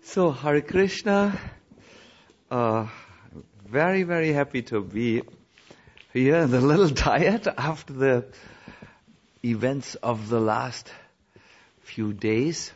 So, Hare Krishna, very, very happy to be here and a little tired after the events of the last few days.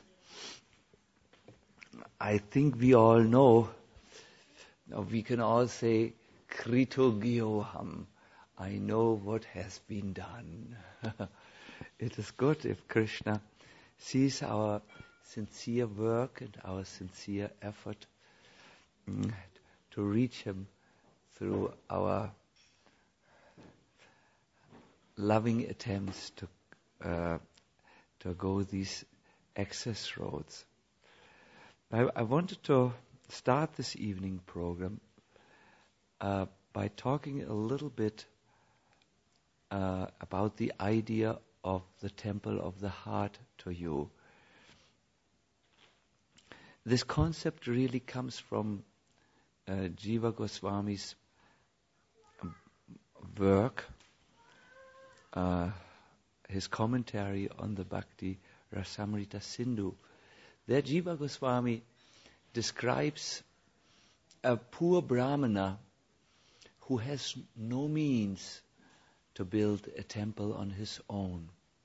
I think we all know, we can all say, Krito Gyoham, I know what has been done. It is good if Krishna sees our sincere work and our sincere effort to reach Him through our loving attempts to go these access roads. I wanted to start this evening program by talking a little bit about the idea of the temple of the heart to you. This concept really comes from Jiva Goswami's work, his commentary on the Bhakti Rasamrita Sindhu. There Jiva Goswami describes a poor Brahmana who has no means to build a temple on his own.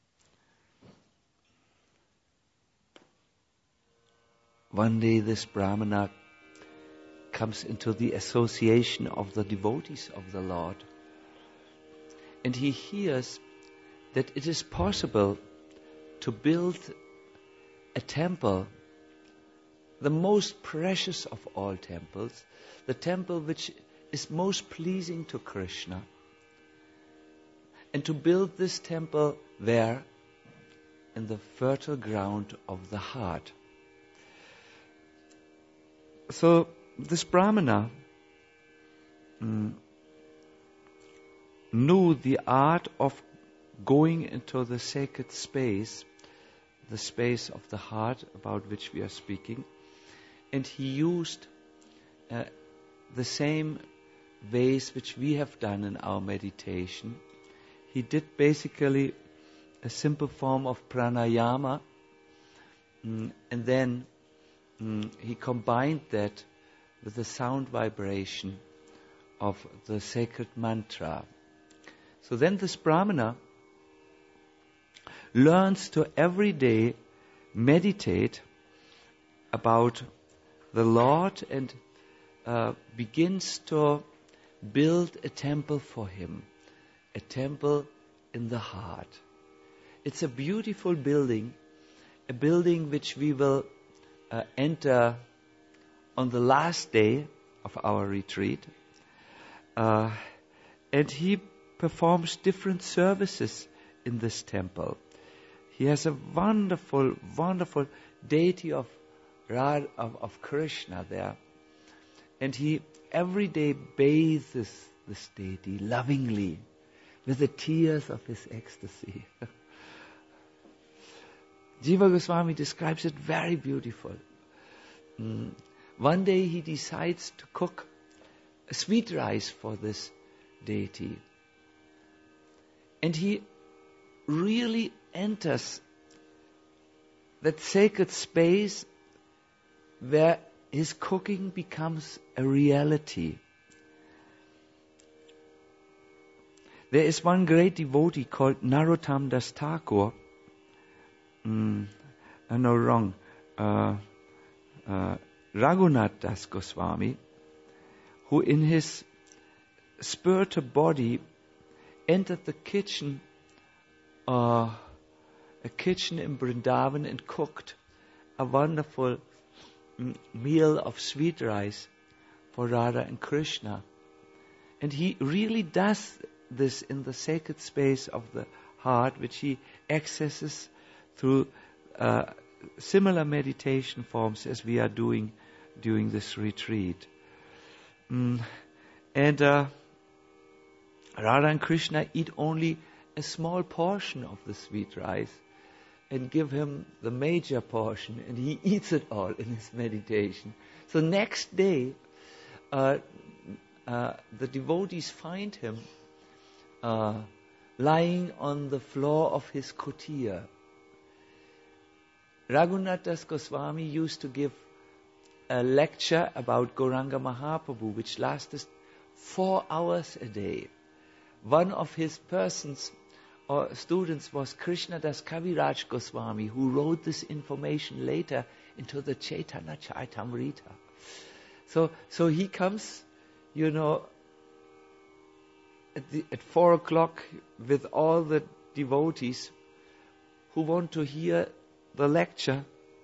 One day this Brahmana comes into the association of the devotees of the Lord, and he hears that it is possible to build a temple, the most precious of all temples, the temple which is most pleasing to Krishna, and to build this temple where? In the fertile ground of the heart. So this Brahmana knew the art of going into the sacred space, the space of the heart about which we are speaking, and he used the same ways which we have done in our meditation. He did basically a simple form of pranayama, and then he combined that with the sound vibration of the sacred mantra. So then this Brahmana learns to every day meditate about the Lord and begins to build a temple for Him, a temple in the heart. It's a beautiful building, a building which we will enter on the last day of our retreat, and he performs different services in this temple. He has a wonderful, wonderful deity of Krishna there, and he every day bathes this deity lovingly with the tears of his ecstasy. Jiva Goswami describes it very beautiful. One day he decides to cook a sweet rice for this deity. And he really enters that sacred space where his cooking becomes a reality. There is one great devotee called Narottam Das Thakur. Raghunath Das Goswami, who in his spiritual body entered the kitchen, a kitchen in Vrindavan, and cooked a wonderful meal of sweet rice for Radha and Krishna. And he really does this in the sacred space of the heart, which he accesses through similar meditation forms as we are doing during this retreat. And Radha and Krishna eat only a small portion of the sweet rice and give him the major portion, and he eats it all in his meditation. So next day, the devotees find him lying on the floor of his kutir. Raghunath Das Goswami used to give a lecture about Gauranga Mahaprabhu, which lasted 4 hours a day. One of his persons or students was Krishnadas Kaviraj Goswami, who wrote this information later into the Chaitanya Charitamrita. So he comes, at 4 o'clock with all the devotees who want to hear the lecture.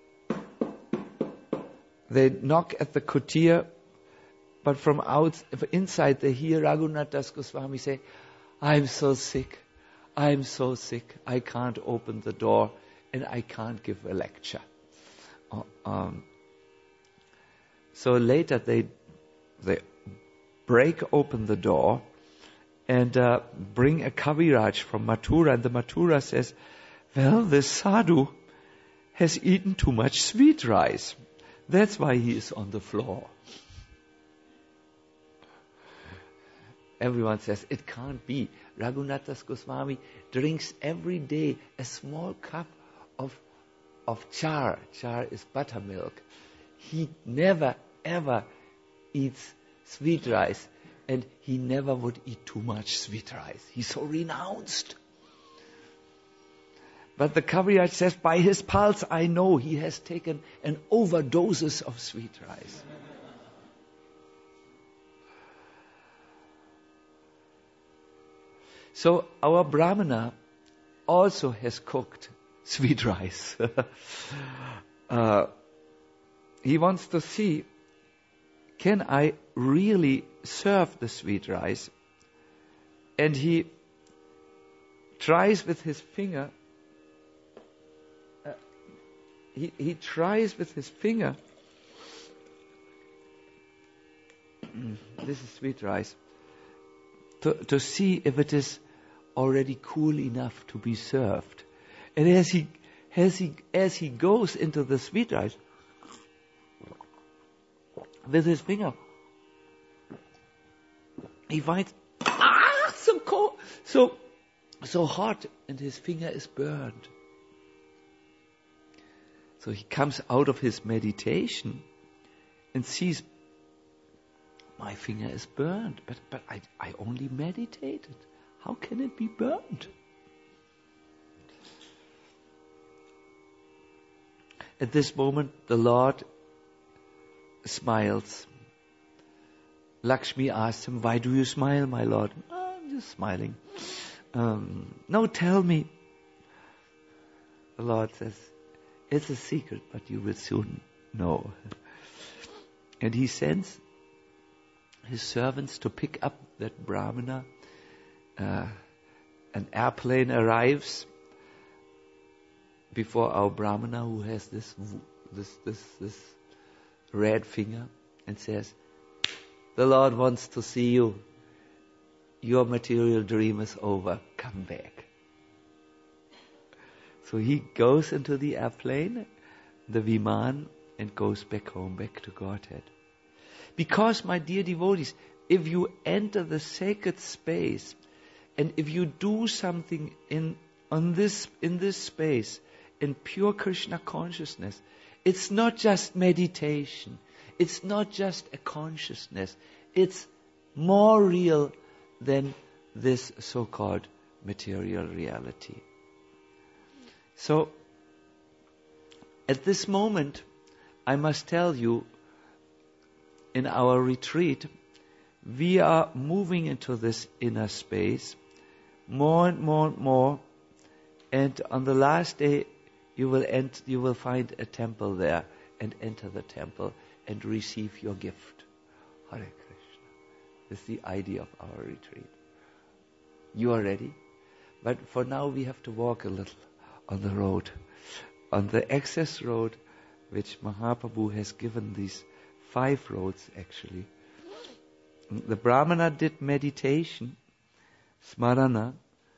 They knock at the kutir, but from inside they hear Raghunath Das Goswami say, I'm so sick, I can't open the door and I can't give a lecture. So later they break open the door and bring a Kaviraj from Mathura, and the Mathura says, well, this sadhu has eaten too much sweet rice. That's why he is on the floor. Everyone says, it can't be. Raghunath Das Goswami drinks every day a small cup of char. Char is buttermilk. He never ever eats sweet rice, and he never would eat too much sweet rice. He's so renounced. But the Kaviraj says, by his pulse I know he has taken an overdoses of sweet rice. So our Brahmana also has cooked sweet rice. He wants to see, can I really serve the sweet rice? And he tries with his finger. He tries with his finger. This is sweet rice. To see if it is already cool enough to be served. And as he goes into the sweet rice with his finger, he finds so cold, so hot, and his finger is burned. So he comes out of his meditation and sees, my finger is burned, but I only meditated. How can it be burned? At this moment, the Lord smiles. Lakshmi asks him, why do you smile, my Lord? Oh, I'm just smiling. No, tell me. The Lord says, it's a secret, but you will soon know. And he sends his servants to pick up that Brahmana. An airplane arrives before our Brahmana, who has this red finger, and says, the Lord wants to see you. Your material dream is over. Come back. So he goes into the airplane, the Viman, and goes back home, back to Godhead. Because, my dear devotees, if you enter the sacred space, and if you do something in this space, in pure Krishna consciousness, it's not just meditation, it's not just a consciousness, it's more real than this so-called material reality. So, at this moment, I must tell you, in our retreat, we are moving into this inner space more and more and more, and on the last day you will find a temple there, and enter the temple and receive your gift. Hare Krishna. This is the idea of our retreat. You are ready? But for now we have to walk a little on the road, on the access road which Mahaprabhu has given, these 5 roads actually. The Brahmana did meditation, smarana,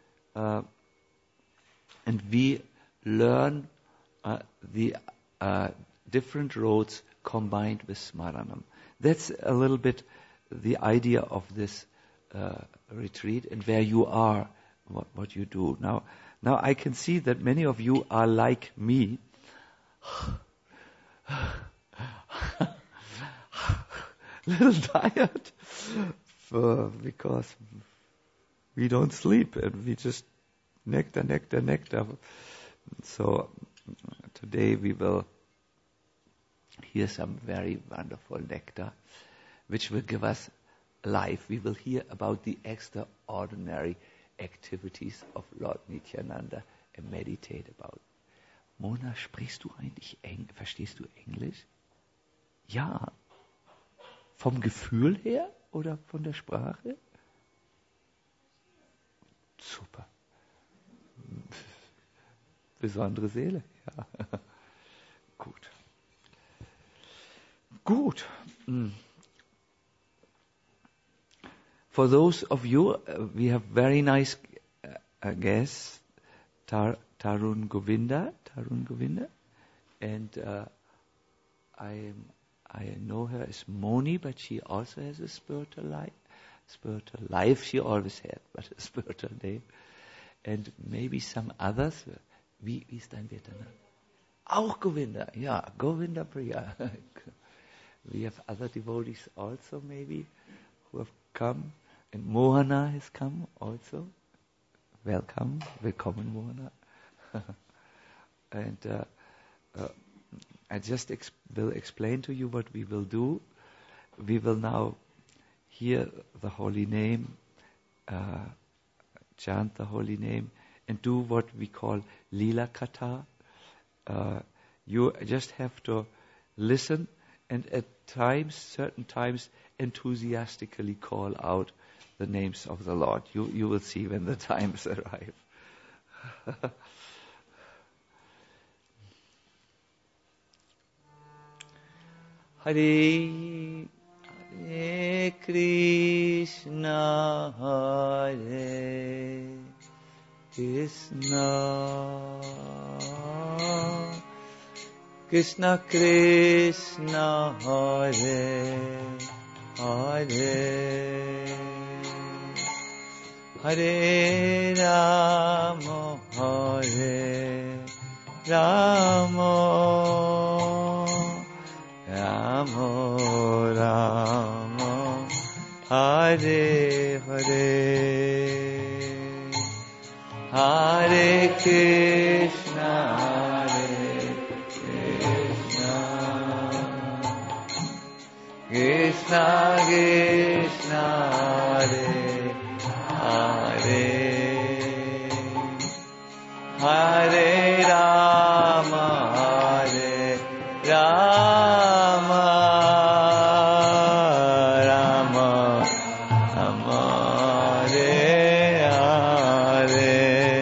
and we learn the different roads combined with smaranam. That's a little bit the idea of this retreat, and where you are, what you do. Now I can see that many of you are like me. little tired because we don't sleep and we just nectar. So today we will hear some very wonderful nectar which will give us life. We will hear about the extraordinary activities of Lord Nityananda and meditate about. Mona, sprichst du eigentlich verstehst du Englisch? Ja. Vom Gefühl her oder von der Sprache? Super. Besondere Seele, ja. Gut. For those of you, we have very nice guests, Tarun Govinda, and I know her as Moni, but she also has a spiritual life she always had, but a spiritual name. And maybe some others. Wie ist dein Vietnam? Auch Govinda, ja, Govinda Priya. We have other devotees also maybe who have come. And Mohana has come also. Welcome, willkommen Mohana. And I just will explain to you what we will do. We will now hear the holy name, chant the holy name, and do what we call Lila Katha. You just have to listen and at times, certain times, enthusiastically call out the names of the Lord. You will see when the times arrive. Hare Krishna, Hare Krishna, Krishna Krishna, Hare Hare, Hare Rama, Hare Rama, Rama Rama, Hare Hare, Hare Krishna, Hare Krishna, Krishna Krishna, Hare Hare, Hare Rama, Hare Rama, Rama Rama, Hare Hare,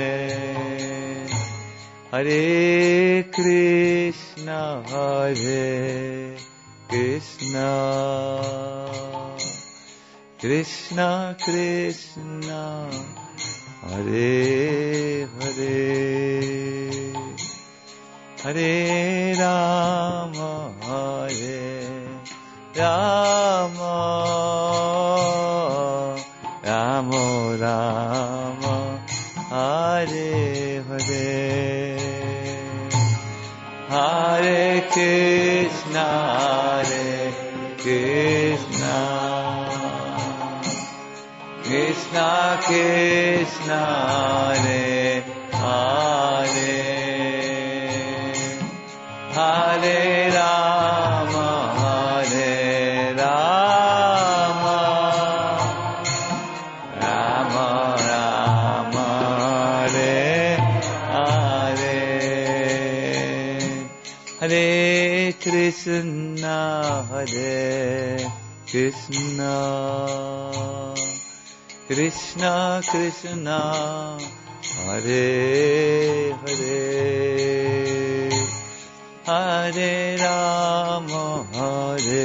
Hare Krishna, Hare Krishna, Krishna Krishna, Hare Hare, Hare Rama, Hare Rama, Rama Rama, Hare Hare, Hare Krishna, Hare Krishna, Krishna Krishna, Hare Hare, Hare Rama, Hare Rama, Rama Rama, Hare Hare, Hare Krishna, Hare Krishna, Krishna Krishna, Hare Hare, Hare Rama, Hare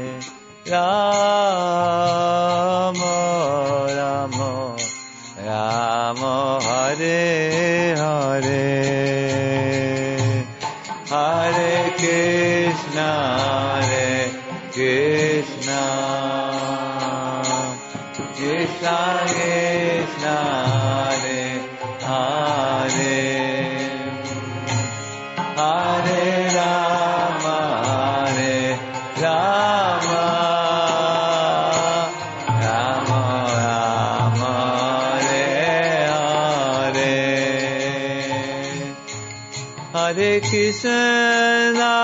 Rama, Rama Rama, Hare Hare, Hare Krishna, Hare Krishna, Krishna Krishna, Hare Hare, Hare Rama, Hare Rama, Krishna,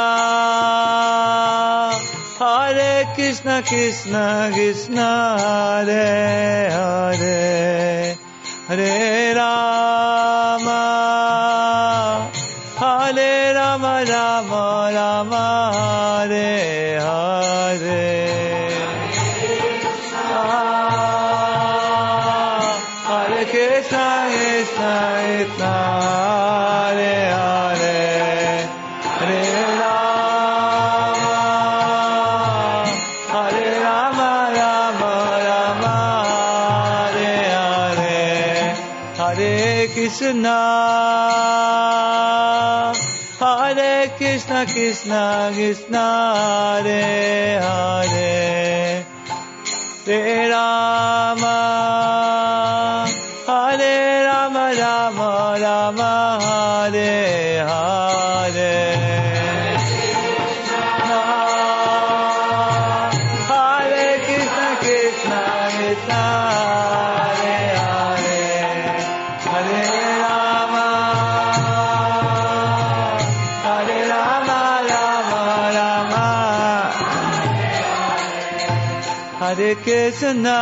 Hare Krishna, Krishna Krishna, Hare Hare, Hare Rama, Hare Rama, Rama Rama, Hare Hare. Hare Krishna, Krishna Krishna, Hare Hare, Hare Rama, Hare Rama, Rama Rama, Hare Hare, Hare Krishna, Hare Krishna, Krishna Krishna, Hare Hare, Hare Rama, Hare Rama, Rama Rama, Hare Hare. Hare Krishna, Krishna Krishna, Hare Hare, Hare Rama, Hare Rama, Rama Rama, Hare Krishna,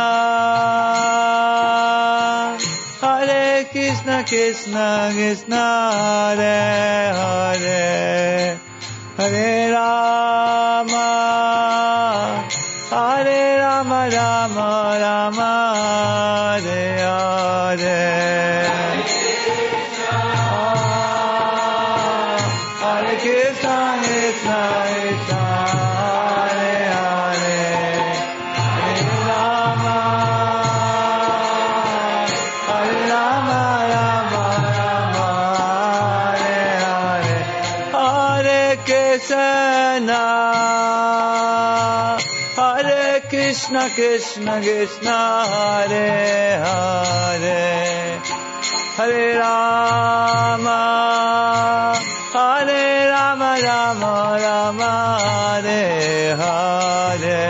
Hare Krishna, Krishna Krishna, Hare Hare, Hare Rama, Hare Rama, Rama Rama, Hare Hare. Hare Krishna, Krishna Krishna, Hare Hare, Hare Rama, Hare Rama, Rama Rama, Hare Hare, Hare Krishna, Hare Krishna, Krishna Krishna, Hare Hare, Hare Rama, Hare Rama, Rama Rama, Hare Hare.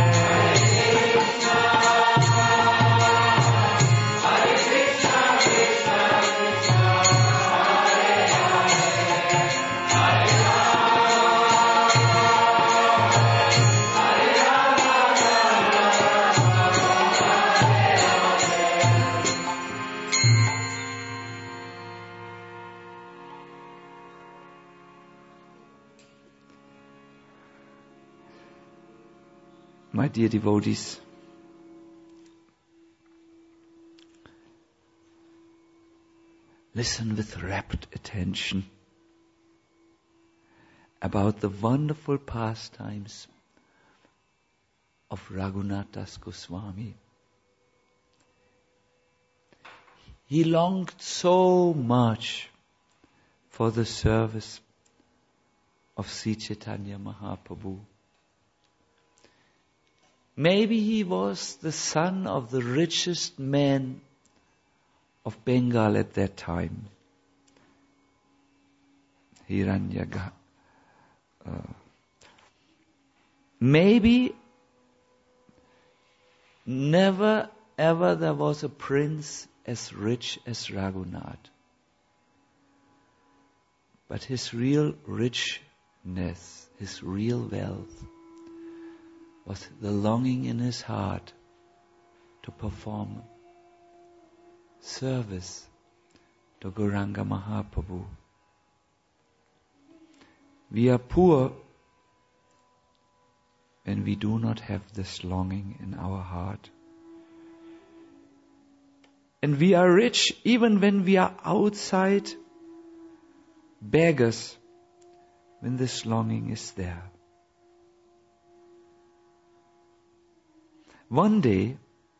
My dear devotees, listen with rapt attention about the wonderful pastimes of Raghunath Das Goswami. He longed so much for the service of Sri Chaitanya Mahaprabhu. Maybe he was the son of the richest man of Bengal at that time, Hiranyaka. Maybe never ever there was a prince as rich as Raghunath. But his real richness, his real wealth, was the longing in his heart to perform service to Gauranga Mahaprabhu. We are poor when we do not have this longing in our heart. And we are rich even when we are outside beggars, when this longing is there. One day,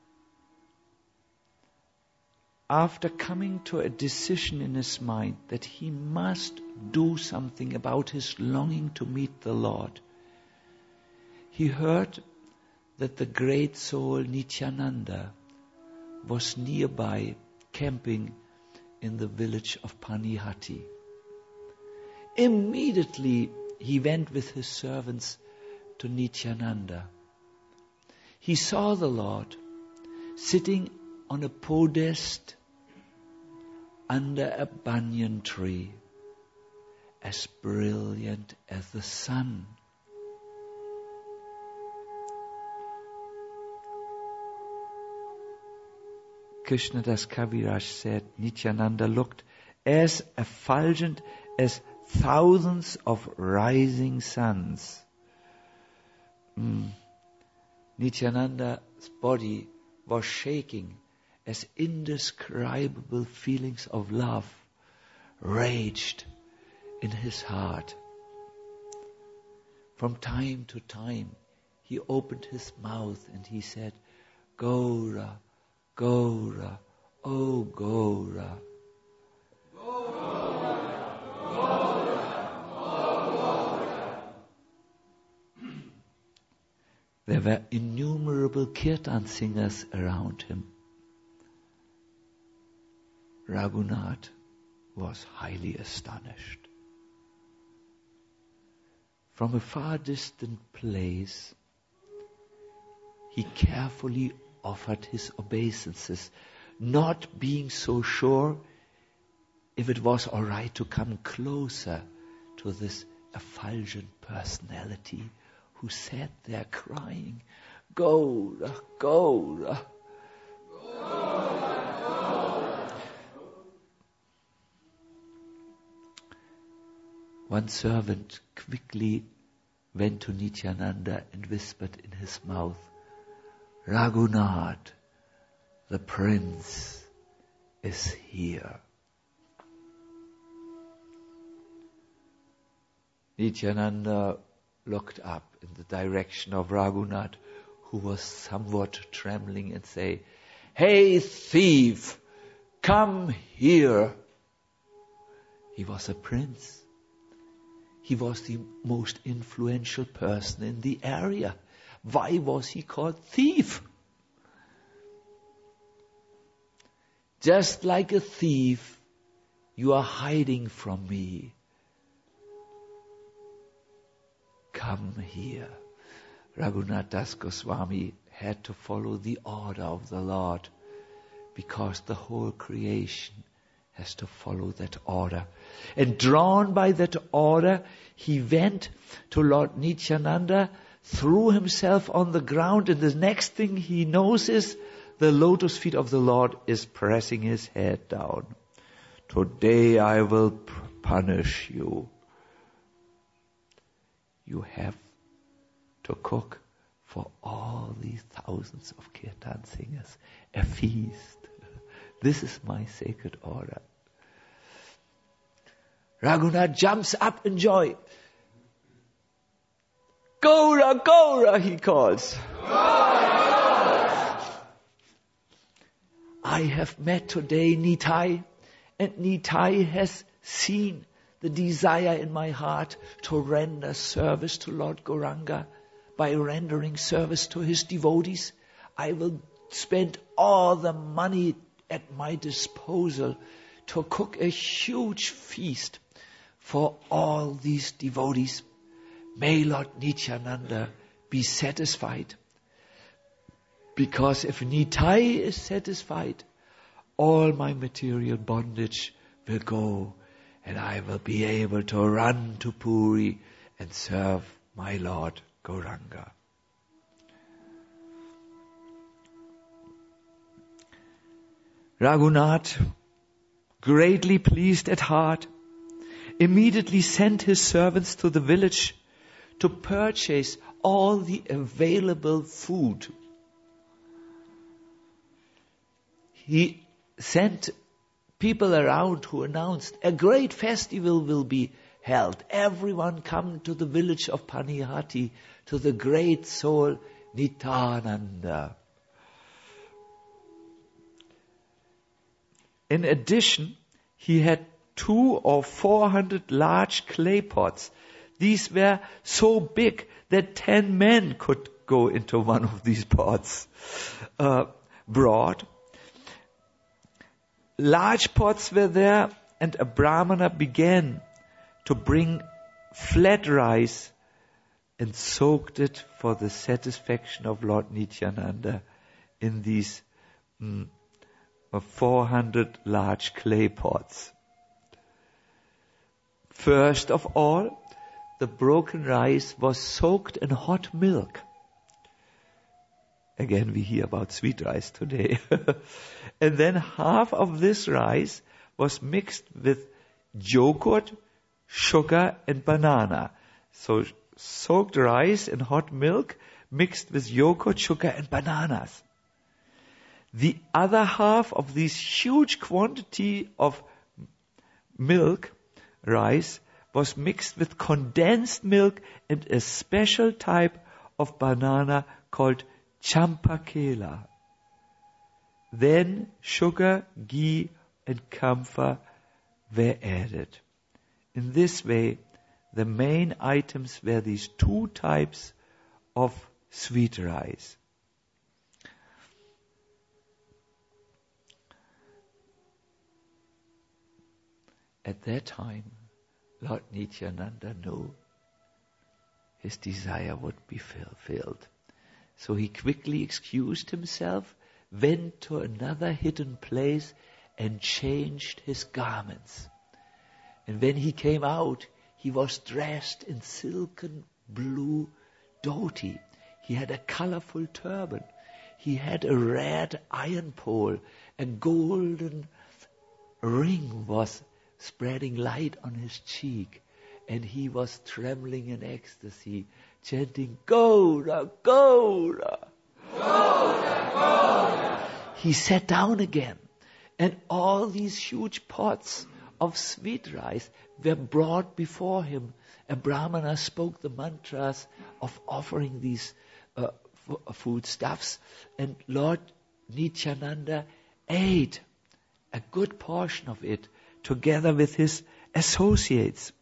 after coming to a decision in his mind that he must do something about his longing to meet the Lord, he heard that the great soul Nityananda was nearby camping in the village of Panihati. Immediately he went with his servants to Nityananda. He saw the Lord sitting on a podest under a banyan tree, as brilliant as the sun. Krishnadas Kaviraj said, Nityananda looked as effulgent as thousands of rising suns. Nityananda's body was shaking as indescribable feelings of love raged in his heart. From time to time, he opened his mouth and he said, Gaura, Gaura, oh Gaura. There were innumerable kirtan singers around him. Raghunath was highly astonished. From a far distant place, he carefully offered his obeisances, not being so sure if it was all right to come closer to this effulgent personality who sat there crying, Gaura, Gaura. One servant quickly went to Nityananda and whispered in his mouth, Raghunath, the prince, is here. Nityananda looked up in the direction of Raghunath, who was somewhat trembling, and said, Hey thief, come here. He was a prince. He was the most influential person in the area. Why was he called thief? Just like a thief, you are hiding from me. Come here. Raghunath Das Goswami had to follow the order of the Lord, because the whole creation has to follow that order. And drawn by that order, he went to Lord Nityananda, threw himself on the ground, and the next thing he knows is the lotus feet of the Lord is pressing his head down. Today I will punish you. You have to cook for all these thousands of kirtan singers a feast. This is my sacred order. Raghunath jumps up in joy. Gaura, Gaura, he calls. I have met today Nitai, and Nitai has seen the desire in my heart to render service to Lord Gauranga. By rendering service to his devotees, I will spend all the money at my disposal to cook a huge feast for all these devotees. May Lord Nityananda be satisfied. Because if Nitai is satisfied, all my material bondage will go, and I will be able to run to Puri and serve my Lord Gauranga. Raghunath, greatly pleased at heart, immediately sent his servants to the village to purchase all the available food. He sent people around who announced a great festival will be held. Everyone come to the village of Panihati, to the great soul Nityananda. In addition, he had 200 or 400 large clay pots. These were so big that 10 men could go into one of these pots. Broad. Large pots were there, and a Brahmana began to bring flat rice and soaked it for the satisfaction of Lord Nityananda in these 400 large clay pots. First of all, the broken rice was soaked in hot milk. Again, we hear about sweet rice today. And then half of this rice was mixed with yogurt, sugar, and banana. So soaked rice in hot milk mixed with yogurt, sugar, and bananas. The other half of this huge quantity of milk, rice, was mixed with condensed milk and a special type of banana called champakela. Then sugar, ghee, and camphor were added. In this way, the main items were these two types of sweet rice. At that time, Lord Nityananda knew his desire would be fulfilled. So he quickly excused himself, went to another hidden place, and changed his garments. And when he came out, he was dressed in silken blue dhoti. He had a colorful turban. He had a red iron pole. A golden ring was spreading light on his cheek. And he was trembling in ecstasy, chanting, Gaura, Gaura, Gaura, Gaura. He sat down again. And all these huge pots of sweet rice were brought before him. A brahmana spoke the mantras of offering these foodstuffs. And Lord Nityananda ate a good portion of it together with his associates.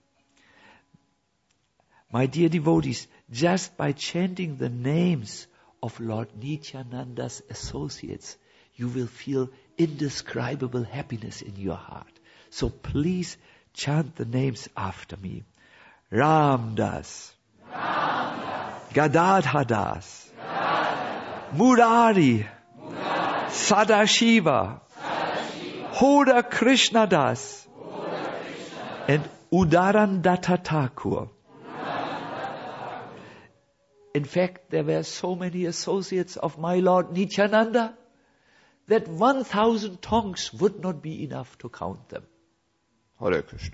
My dear devotees, just by chanting the names of Lord Nityananda's associates, you will feel indescribable happiness in your heart. So please chant the names after me. Ramdas, Gadadhadas, Murari, Sadashiva, Hoda Krishnadas, and Udarandatta Thakur. In fact, there were so many associates of my Lord Nityananda that 1,000 tongues would not be enough to count them. Hare Krishna.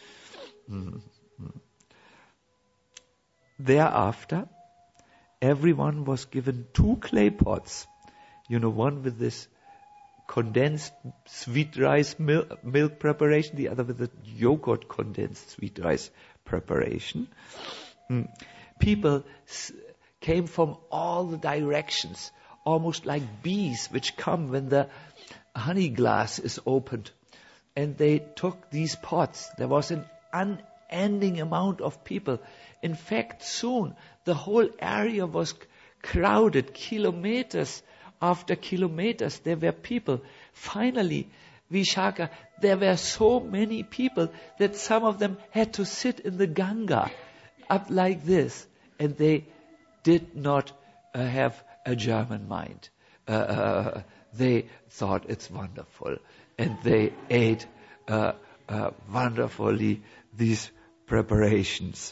Thereafter, everyone was given 2 clay pots. One with this condensed sweet rice milk preparation, the other with the yogurt condensed sweet rice preparation. People came from all the directions, almost like bees which come when the honey glass is opened. And they took these pots. There was an unending amount of people. In fact, soon the whole area was crowded, kilometers after kilometers. There were people. Finally, Vishaka, there were so many people that some of them had to sit in the Ganga up like this. And they did not have a German mind. They thought it's wonderful. And they ate wonderfully these preparations.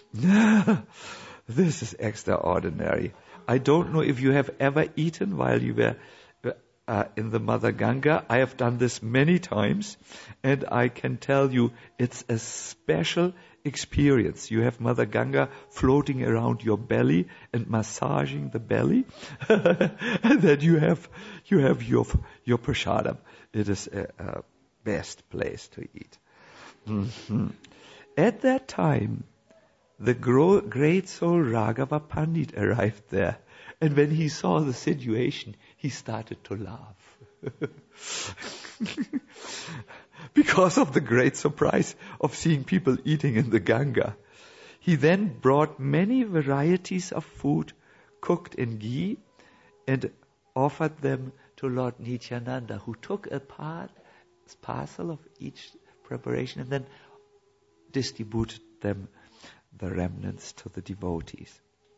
This is extraordinary. I don't know if you have ever eaten while you were in the Mother Ganga. I have done this many times. And I can tell you it's a special experience. You have Mother Ganga floating around your belly and massaging the belly. And then you have your prasadam. It is a best place to eat. Mm-hmm. At that time, the great soul Raghava Pandit arrived there. And when he saw the situation, he started to laugh. Because of the great surprise of seeing people eating in the Ganga. He then brought many varieties of food cooked in ghee and offered them to Lord Nityananda, who took a parcel of each preparation and then distributed them, the remnants, to the devotees.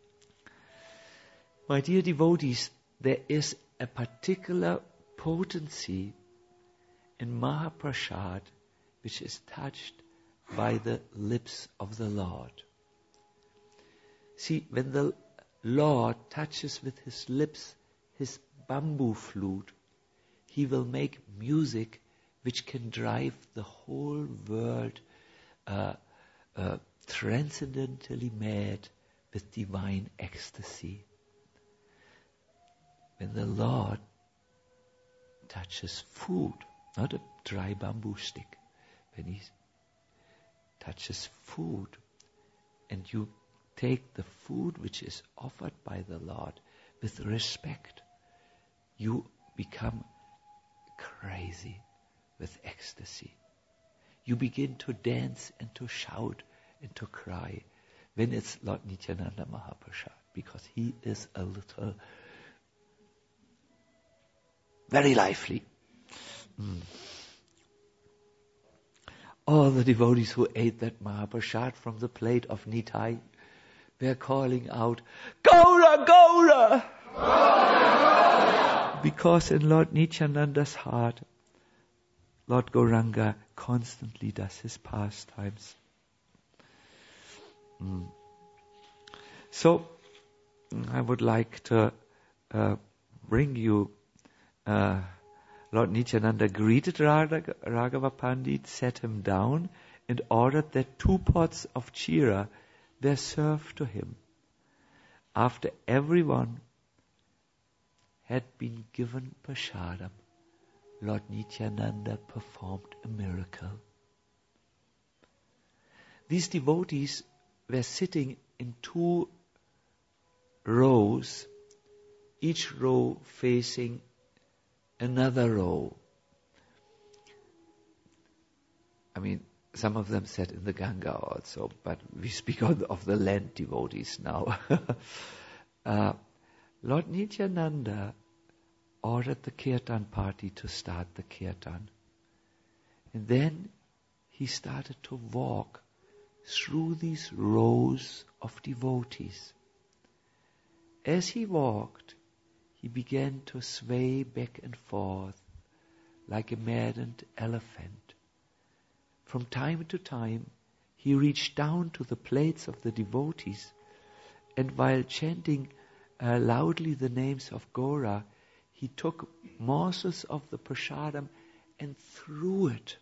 My dear devotees, there is a particular potency in Mahaprasad which is touched by the lips of the Lord. See, when the Lord touches with his lips his bamboo flute, he will make music which can drive the whole world transcendentally mad with divine ecstasy. When the Lord touches food, not a dry bamboo stick, when he touches food, and you take the food which is offered by the Lord with respect, you become crazy with ecstasy. You begin to dance and to shout and to cry when it's Lord Nityananda Mahaprasad, because he is a little very lively. All the devotees who ate that Mahaprasad from the plate of Nitai were calling out, Gaura, Gaura! Gaura! Because in Lord Nityananda's heart, Lord Gauranga constantly does his pastimes. So, I would like to bring you, Lord Nityananda greeted Raghava Pandit, sat him down, and ordered that 2 pots of chira were served to him. After everyone had been given prasadam, Lord Nityananda performed a miracle. These devotees were sitting in 2 rows, each row facing another row. I mean, some of them sat in the Ganga also, but we speak of the land devotees now. Lord Nityananda ordered the kirtan party to start the kirtan. And then he started to walk through these rows of devotees. As he walked, he began to sway back and forth like a maddened elephant. From time to time, he reached down to the plates of the devotees, and while chanting loudly the names of Gaura, he took morsels of the prasadam and threw it.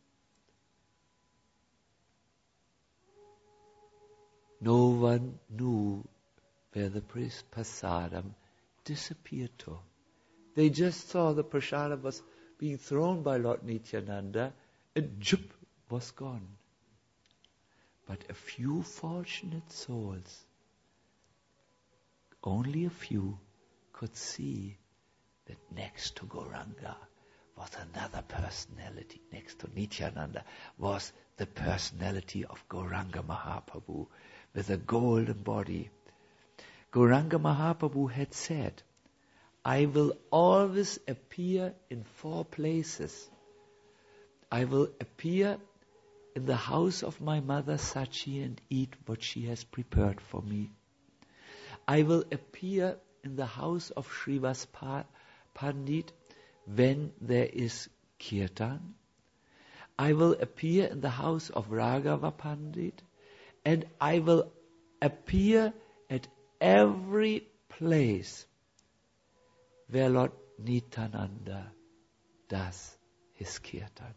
No one knew where the prasadam disappeared to. They just saw the prasadam was being thrown by Lord Nityananda, and jup, was gone. But a few fortunate souls, only a few, could see that next to Gauranga was another personality. Next to Nityananda was the personality of Gauranga Mahaprabhu with a golden body. Gauranga Mahaprabhu had said, I will always appear in 4 places. I will appear in the house of my mother Sachi and eat what she has prepared for me. I will appear in the house of Srivas Pandit when there is kirtan. I will appear in the house of Raghava Pandit, and I will appear at every place where Lord Nityananda does his kirtan.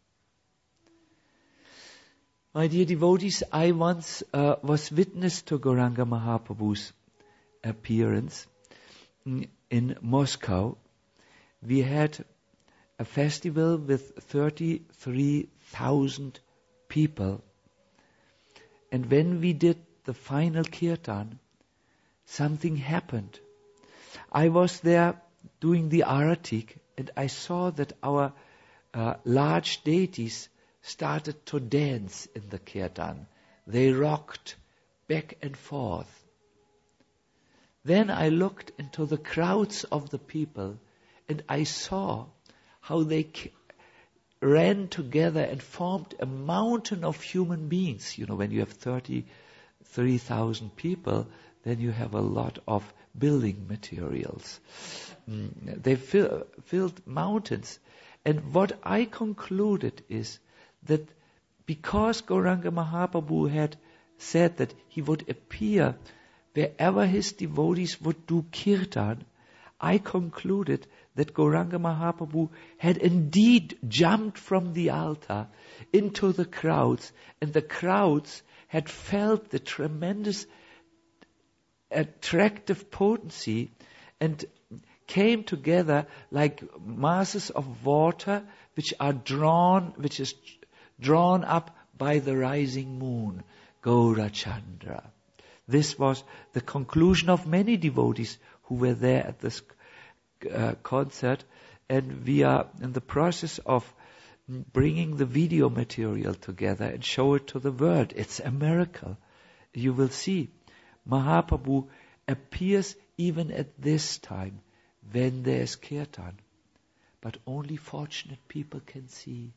My dear devotees, I once was witness to Gauranga Mahaprabhu's appearance in Moscow. We had a festival with 33,000 people. And when we did the final kirtan, something happened. I was there doing the aratik, and I saw that our large deities started to dance in the kirtan. They rocked back and forth. Then I looked into the crowds of the people, and I saw how they ran together and formed a mountain of human beings. You know, when you have 33,000 people, then you have a lot of building materials. They filled mountains. And what I concluded is that because Gauranga Mahaprabhu had said that he would appear wherever his devotees would do kirtan, I concluded that Gauranga Mahaprabhu had indeed jumped from the altar into the crowds, and the crowds had felt the tremendous attractive potency and came together like masses of water which is drawn up by the rising moon, Gaurachandra. This was the conclusion of many devotees who were there at this concert, and we are in the process of bringing the video material together and show it to the world. It's a miracle. You will see, Mahaprabhu appears even at this time when there is kirtan, but only fortunate people can see.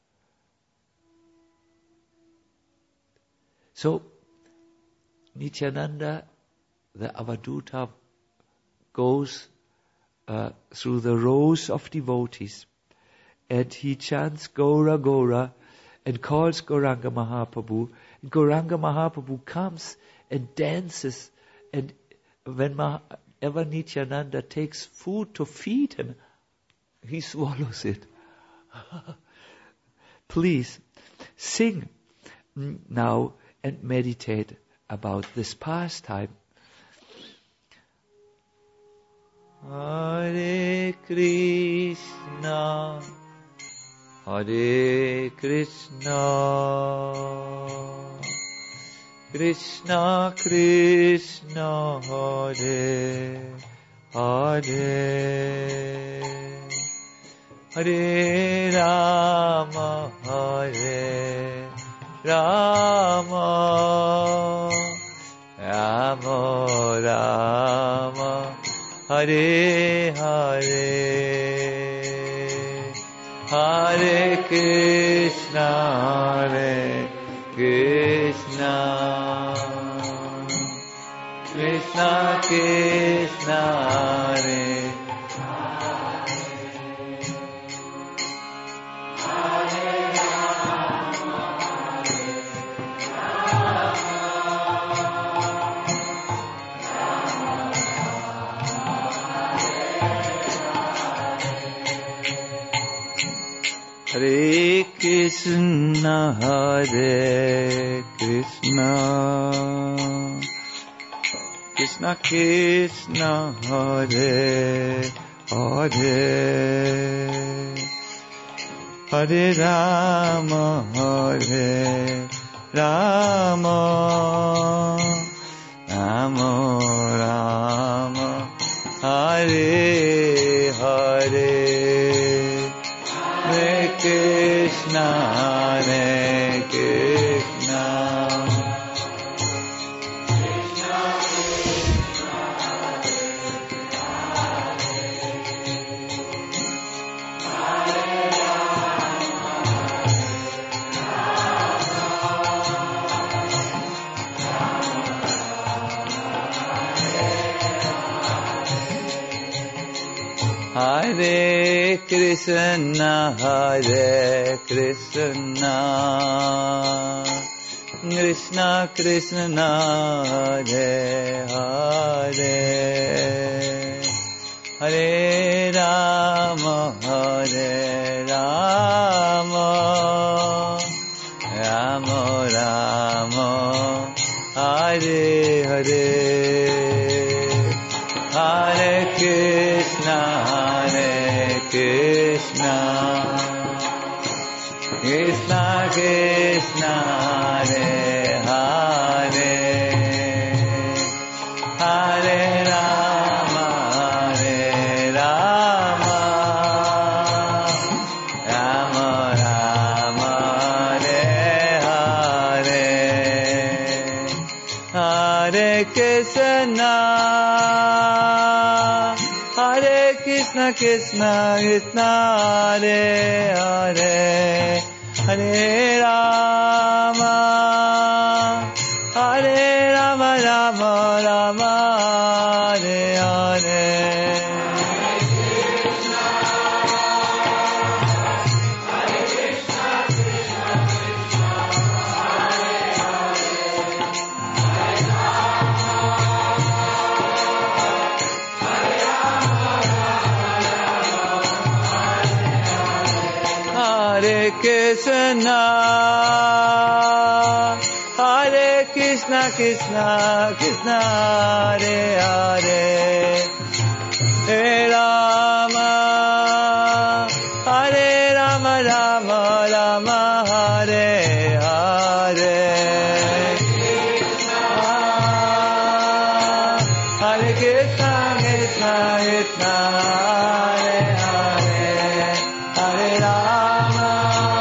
So, Nityananda, the Avaduta, goes through the rows of devotees, and he chants Gaura Gaura and calls Gauranga Mahaprabhu. And Gauranga Mahaprabhu comes and dances, and whenever Nityananda takes food to feed him, he swallows it. Please sing now and meditate about this pastime. Hare Krishna, Hare Krishna, Krishna Krishna, Hare Hare, Hare Rama, Hare Rama, Rama Rama, Hare Hare, Hare Krishna, Hare Krishna, Krishna Krishna, Hare Hare Krishna, Hare Krishna, Krishna Krishna, Hare Hare, Hare Rama, Hare Rama, Rama Rama, Hare Hare, Hare Krishna, Hare Krishna, Krishna Krishna, Hare Hare Krishna, Hare Krishna, Krishna Krishna, Hare Hare, Hare Rama, Hare Rama, Rama Rama, Hare Hare, Hare Krishna, Hare Krishna, Krishna Krishna, Hare Hare, Hare Rama, Hare Rama, Rama Rama, Hare Hare, Hare Krishna, Hare Krishna Krishna Krishna, Hare Hare, Hare Rama, Hare Rama, Rama Rama, Hare Hare. Hare Krishna, Krishna Krishna, Krishna, Hare Krishna, Krishna Krishna, Hare Hare, Hare Rama, Hare Rama, Rama Rama, Hare Hare. Hare Krishna, Krishna Krishna, Hare Hare, Hare Rama,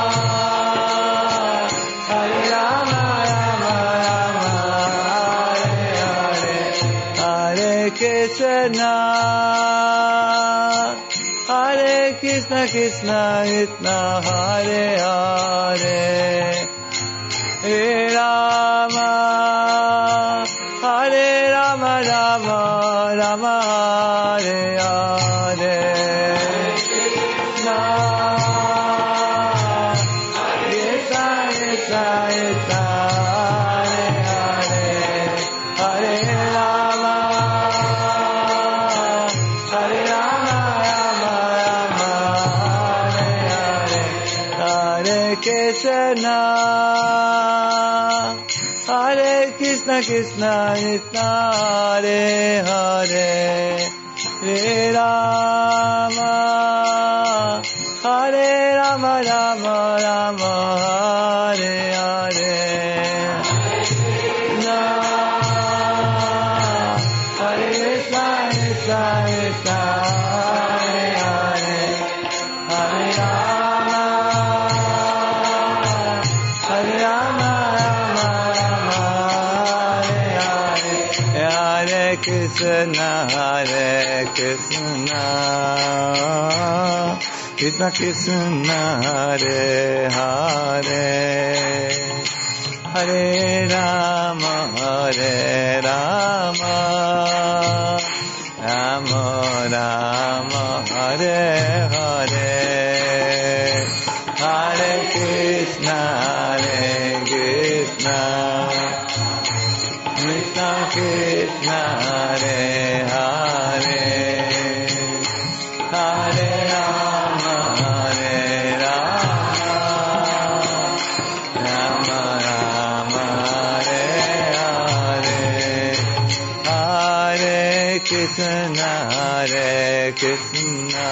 Hare Rama, Rama Rama, Hare Hare, Hare Krishna, Hare Krishna, Krishna Krishna, Hare Hare, Hare Rama, Hare Rama, Rama Rama, Hare Hare, Krishna, Krishna Krishna, Hare Hare, Hare Rama, Hare Rama, Rama Rama, Hare Hare, Hare Krishna, Hare Krishna, Krishna Krishna, Hare Hare, Hare Rama, Hare Rama, Rama Rama, Hare Hare, Krishna, Hare Krishna, Krishna Krishna, Hare Hare, Hare Rama, Hare Rama, Rama Rama, Hare Hare, Hare Krishna, Hare Krishna, Krishna Krishna, Hare Hare, Hare Rama, Hare Rama, Rama Rama, Hare Hare, Hare Krishna, Hare Krishna, Krishna Krishna, Hare Hare, Hare Rama, Hare Rama, Rama Rama, Hare Hare, Hare Krishna, Hare Krishna,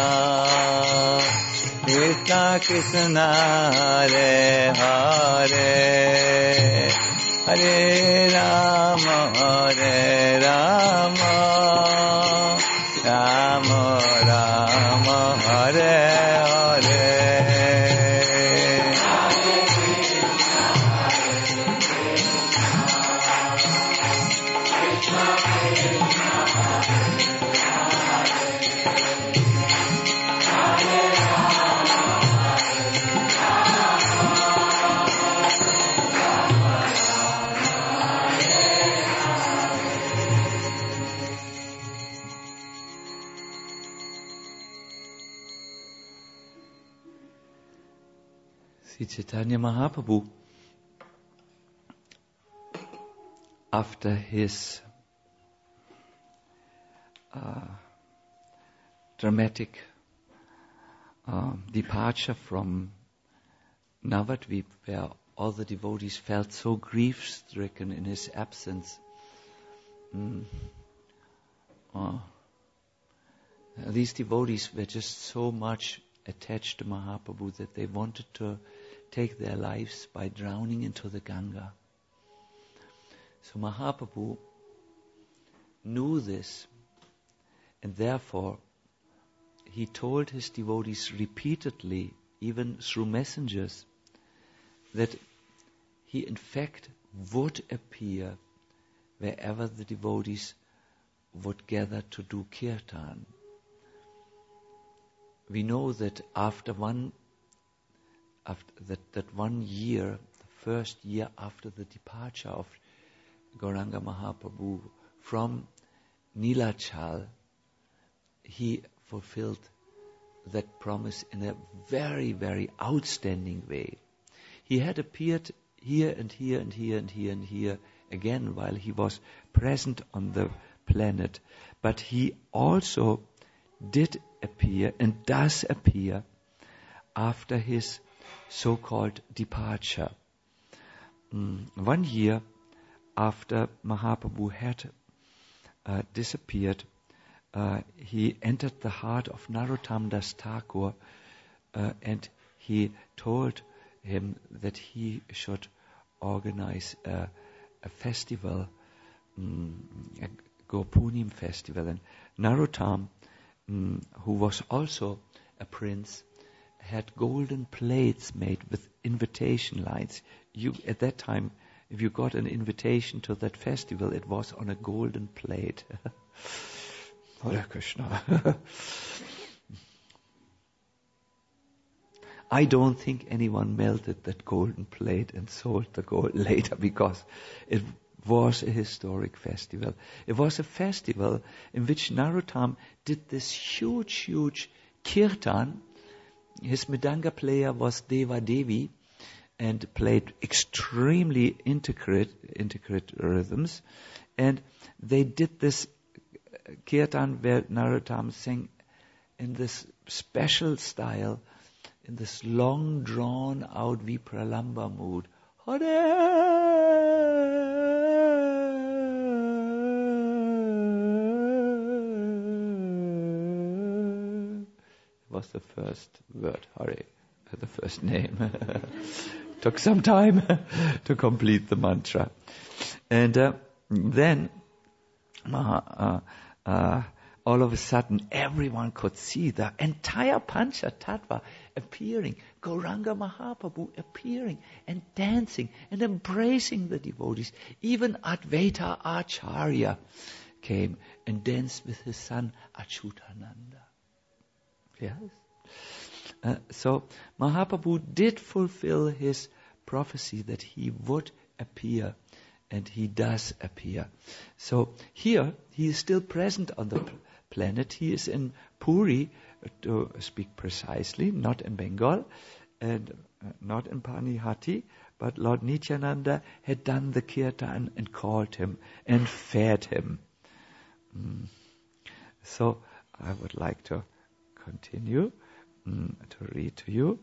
Krishna Krishna, Hare Hare, Hare Rama, Hare Rama, Rama Rama, Hare Hare. Sri Chaitanya Mahaprabhu, after his dramatic departure from Navadvip, where all the devotees felt so grief-stricken in his absence, these devotees were just so much attached to Mahaprabhu that they wanted to take their lives by drowning into the Ganga. So Mahaprabhu knew this, and therefore he told his devotees repeatedly, even through messengers, that he in fact would appear wherever the devotees would gather to do kirtan. We know that after one year, the first year after the departure of Gauranga Mahaprabhu from Nilachal, he fulfilled that promise in a very, very outstanding way. He had appeared here and here and here and here and here again while he was present on the planet, but he also did appear and does appear after his so-called departure. 1 year after Mahaprabhu had disappeared, he entered the heart of Narottam Das Thakur, and he told him that he should organize a festival, a Gopunim festival. And Narottam, who was also a prince, had golden plates made with invitation lines. At that time, if you got an invitation to that festival, it was on a golden plate. Hare Krishna. I don't think anyone melted that golden plate and sold the gold later, because it was a historic festival. It was a festival in which Narottam did this huge kirtan. His Mridanga player was Deva Devi and played extremely intricate rhythms. And they did this kirtan where Narottam sang in this special style, in this long drawn out Vipralamba mood. Was the first word, Hare, the first name. Took some time to complete the mantra. And then all of a sudden everyone could see the entire Pancha Tattva appearing, Gauranga Mahaprabhu appearing and dancing and embracing the devotees. Even Advaita Acharya came and danced with his son Achyutananda. Yes. So Mahaprabhu did fulfill his prophecy that he would appear, and he does appear. So here he is still present on the planet. He is in Puri, to speak precisely, not in Bengal and not in Panihati, but Lord Nityananda had done the kirtan and called him and fed him. So I would like to continue to read to you.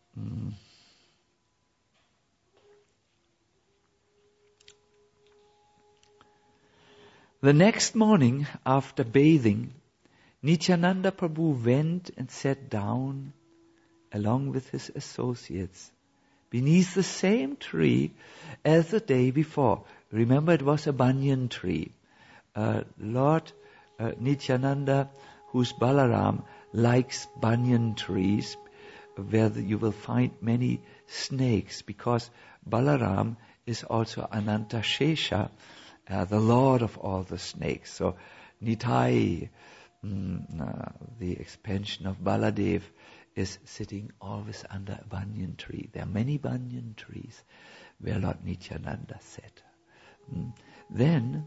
The next morning, after bathing, Nityananda Prabhu went and sat down along with his associates beneath the same tree as the day before. Remember, it was a banyan tree. Lord Nityananda, who's Balaram, likes banyan trees where you will find many snakes, because Balaram is also Ananta Shesha, the Lord of all the snakes. So Nitai, the expansion of Baladev, is sitting always under a banyan tree. There are many banyan trees where Lord Nityananda sat. Then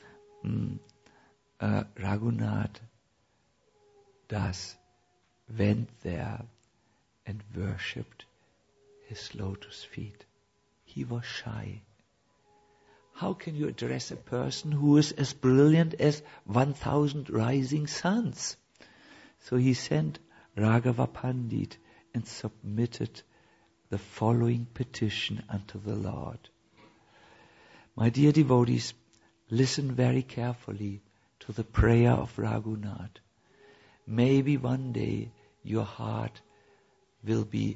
Raghunath Das went there and worshipped his lotus feet. He was shy. How can you address a person who is as brilliant as 1,000 rising suns? So he sent Raghava Pandit and submitted the following petition unto the Lord. My dear devotees, listen very carefully to the prayer of Raghunath. Maybe one day your heart will be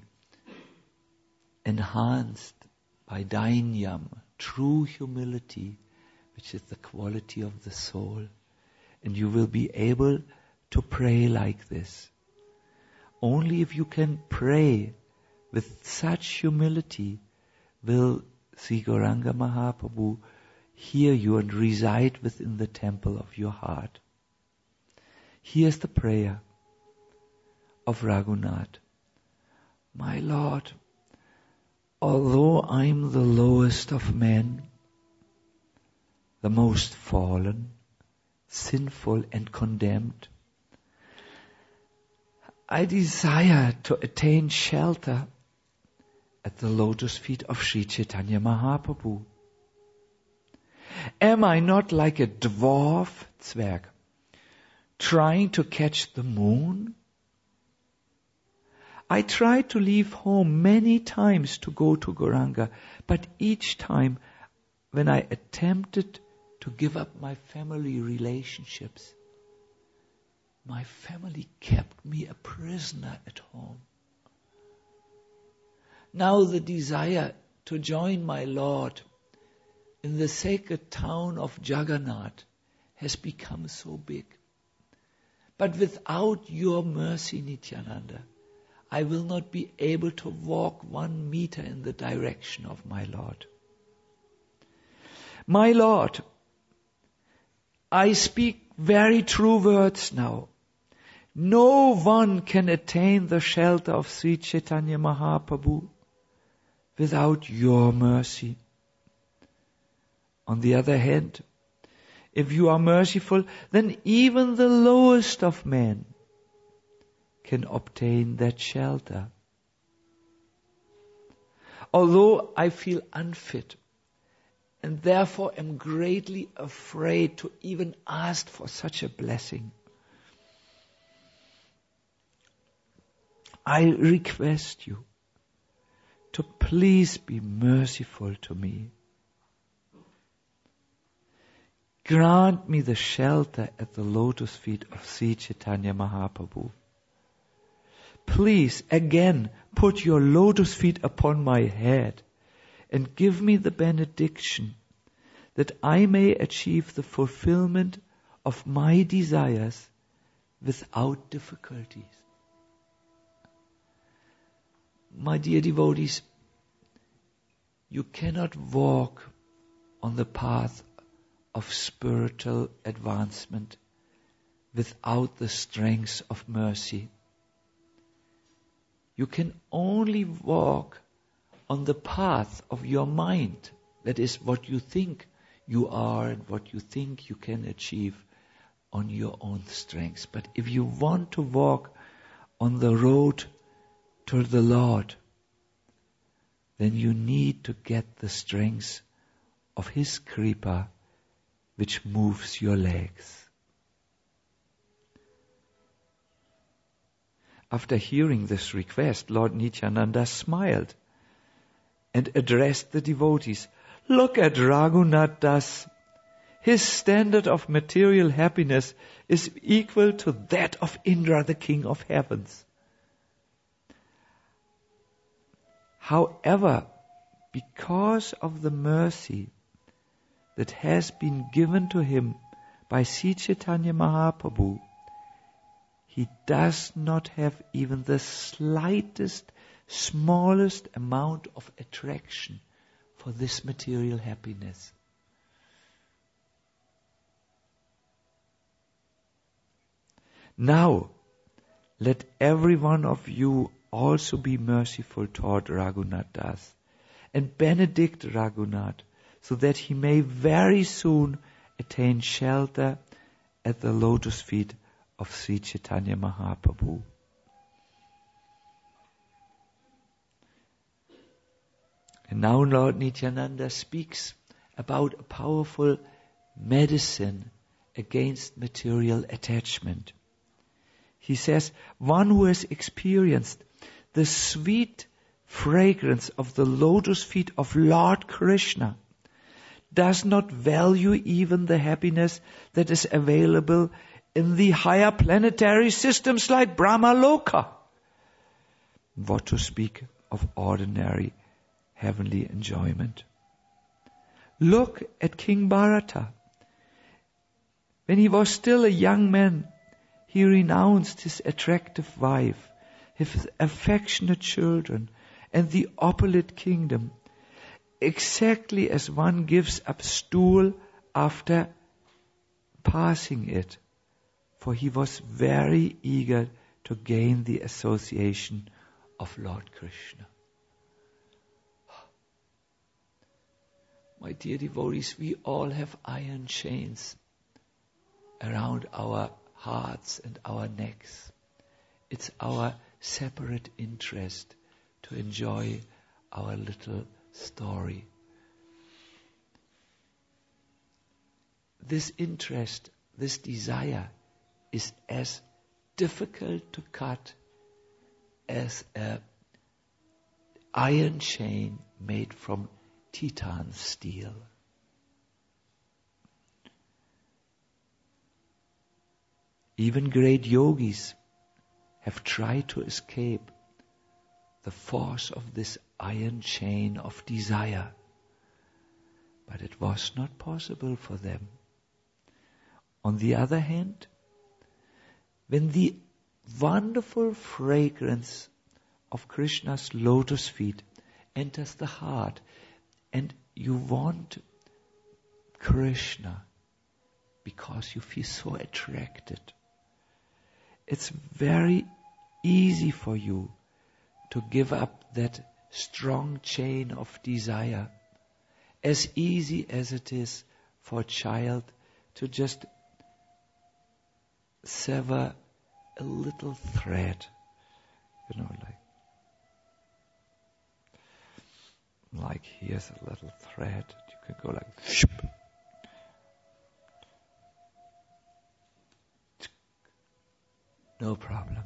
enhanced by dainyam, true humility, which is the quality of the soul. And you will be able to pray like this. Only if you can pray with such humility will Sri Gauranga Mahaprabhu hear you and reside within the temple of your heart. Here's the prayer of Raghunath. My Lord, although I'm the lowest of men, the most fallen, sinful and condemned, I desire to attain shelter at the lotus feet of Sri Chaitanya Mahaprabhu. Am I not like a dwarf, Zwerg, trying to catch the moon? I tried to leave home many times to go to Gauranga, but each time when I attempted to give up my family relationships, my family kept me a prisoner at home. Now the desire to join my Lord in the sacred town of Jagannath has become so big. But without your mercy, Nityananda, I will not be able to walk 1 meter in the direction of my Lord. My Lord, I speak very true words now. No one can attain the shelter of Sri Chaitanya Mahaprabhu without your mercy. On the other hand, if you are merciful, then even the lowest of men can obtain that shelter. Although I feel unfit and therefore am greatly afraid to even ask for such a blessing, I request you to please be merciful to me. Grant me the shelter at the lotus feet of Sri Chaitanya Mahaprabhu. Please again put your lotus feet upon my head and give me the benediction that I may achieve the fulfillment of my desires without difficulties. My dear devotees, you cannot walk on the path of spiritual advancement without the strength of mercy. You can only walk on the path of your mind, that is what you think you are and what you think you can achieve on your own strength. But if you want to walk on the road to the Lord, then you need to get the strength of His Kripa, which moves your legs. After hearing this request, Lord Nityananda smiled and addressed the devotees. Look at Raghunath Das. His standard of material happiness is equal to that of Indra, the king of heavens. However, because of the mercy that has been given to him by Sri Chaitanya Mahaprabhu, he does not have even the slightest, smallest amount of attraction for this material happiness. Now, let every one of you also be merciful toward Raghunath Das and benedict Raghunath, so that he may very soon attain shelter at the lotus feet of Sri Chaitanya Mahaprabhu. And now Lord Nityananda speaks about a powerful medicine against material attachment. He says, one who has experienced the sweet fragrance of the lotus feet of Lord Krishna does not value even the happiness that is available in the higher planetary systems like Brahmaloka. What to speak of ordinary heavenly enjoyment. Look at King Bharata. When he was still a young man, he renounced his attractive wife, his affectionate children, and the opulent kingdom, exactly as one gives up stool after passing it, for he was very eager to gain the association of Lord Krishna. My dear devotees, we all have iron chains around our hearts and our necks. It's our separate interest to enjoy our little story. This interest, this desire is as difficult to cut as an iron chain made from Titan steel. Even great yogis have tried to escape the force of this iron chain of desire, but it was not possible for them. On the other hand, when the wonderful fragrance of Krishna's lotus feet enters the heart and you want Krishna because you feel so attracted, it's very easy for you to give up that strong chain of desire, as easy as it is for a child to just sever a little thread, like here's a little thread. You can go like shoop. No problem.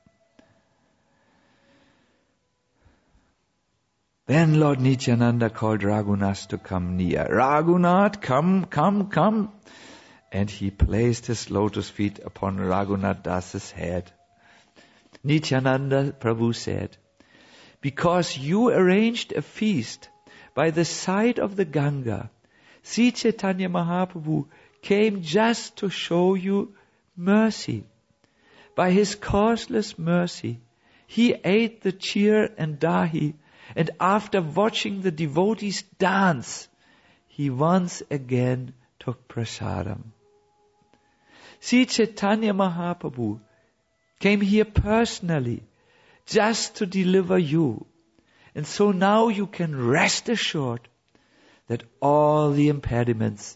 Then Lord Nityananda called Raghunath to come near. Raghunath, come. And he placed his lotus feet upon Raghunath Das's head. Nityananda Prabhu said, because you arranged a feast by the side of the Ganga, Sri Chaitanya Mahaprabhu came just to show you mercy. By his causeless mercy, he ate the cheer and dahi, and after watching the devotees dance, he once again took prasadam. Sri Chaitanya Mahaprabhu came here personally just to deliver you. And so now you can rest assured that all the impediments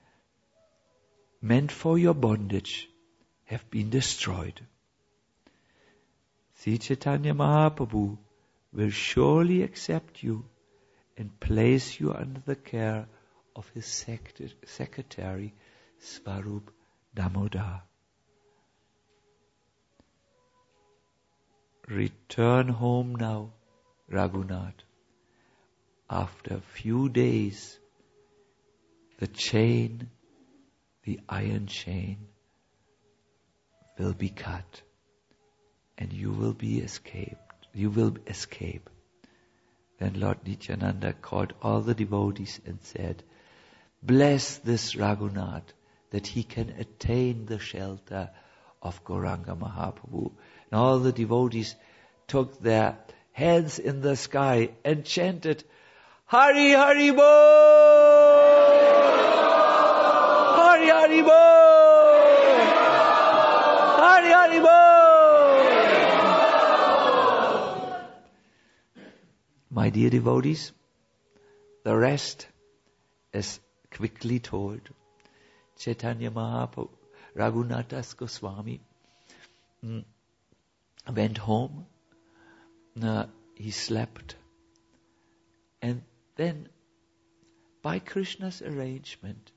meant for your bondage have been destroyed. Sri Chaitanya Mahaprabhu will surely accept you and place you under the care of his secretary, Swarup Damodar. Return home now, Raghunath. After a few days, the iron chain, will be cut, and you will escape. Then Lord Nityananda called all the devotees and said, bless this Raghunath that he can attain the shelter of Gauranga Mahaprabhu. And all the devotees took their hands in the sky and chanted, Hari Hari Bol! Hari Hari Bol! Hari Hari Bol! My dear devotees, the rest is quickly told. Chaitanya Mahaprabhu, Raghunath Das Goswami went home. He slept. And then, by Krishna's arrangement,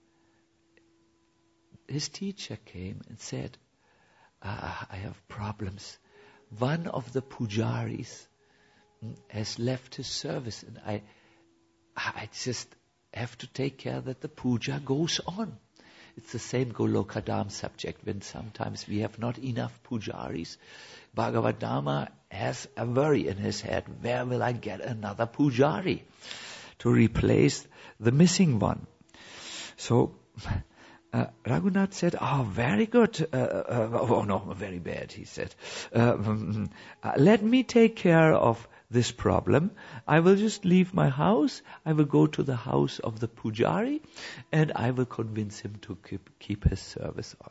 his teacher came and said, I have problems. One of the pujaris has left his service, and I just have to take care that the puja goes on. It's the same Golokadam subject when sometimes we have not enough pujaris. Bhagavad-dhamma has a worry in his head. Where will I get another pujari to replace the missing one? So Raghunath said, very good. Very bad, he said. Let me take care of this problem. I will just leave my house. I will go to the house of the pujari and I will convince him to keep his service on.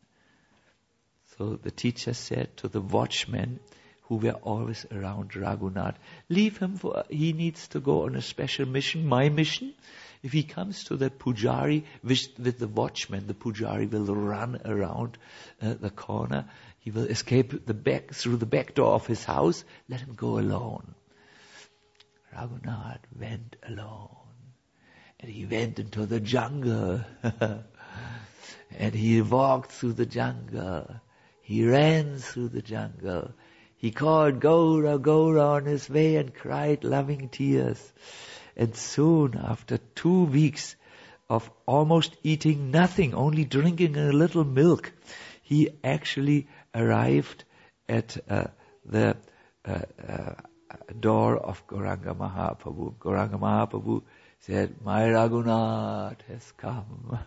So the teacher said to the watchmen who were always around Raghunath, leave him, he needs to go on a special mission, my mission. If he comes to that pujari with the watchman, the pujari will run around the corner. He will escape through the back door of his house. Let him go alone. Raghunath went alone. And he went into the jungle. And he walked through the jungle. He ran through the jungle. He called Gaura, Gaura on his way and cried loving tears. And soon, after 2 weeks of almost eating nothing, only drinking a little milk, he actually arrived at the door of Gauranga Mahaprabhu. Gauranga Mahaprabhu said, "My Raghunath has come."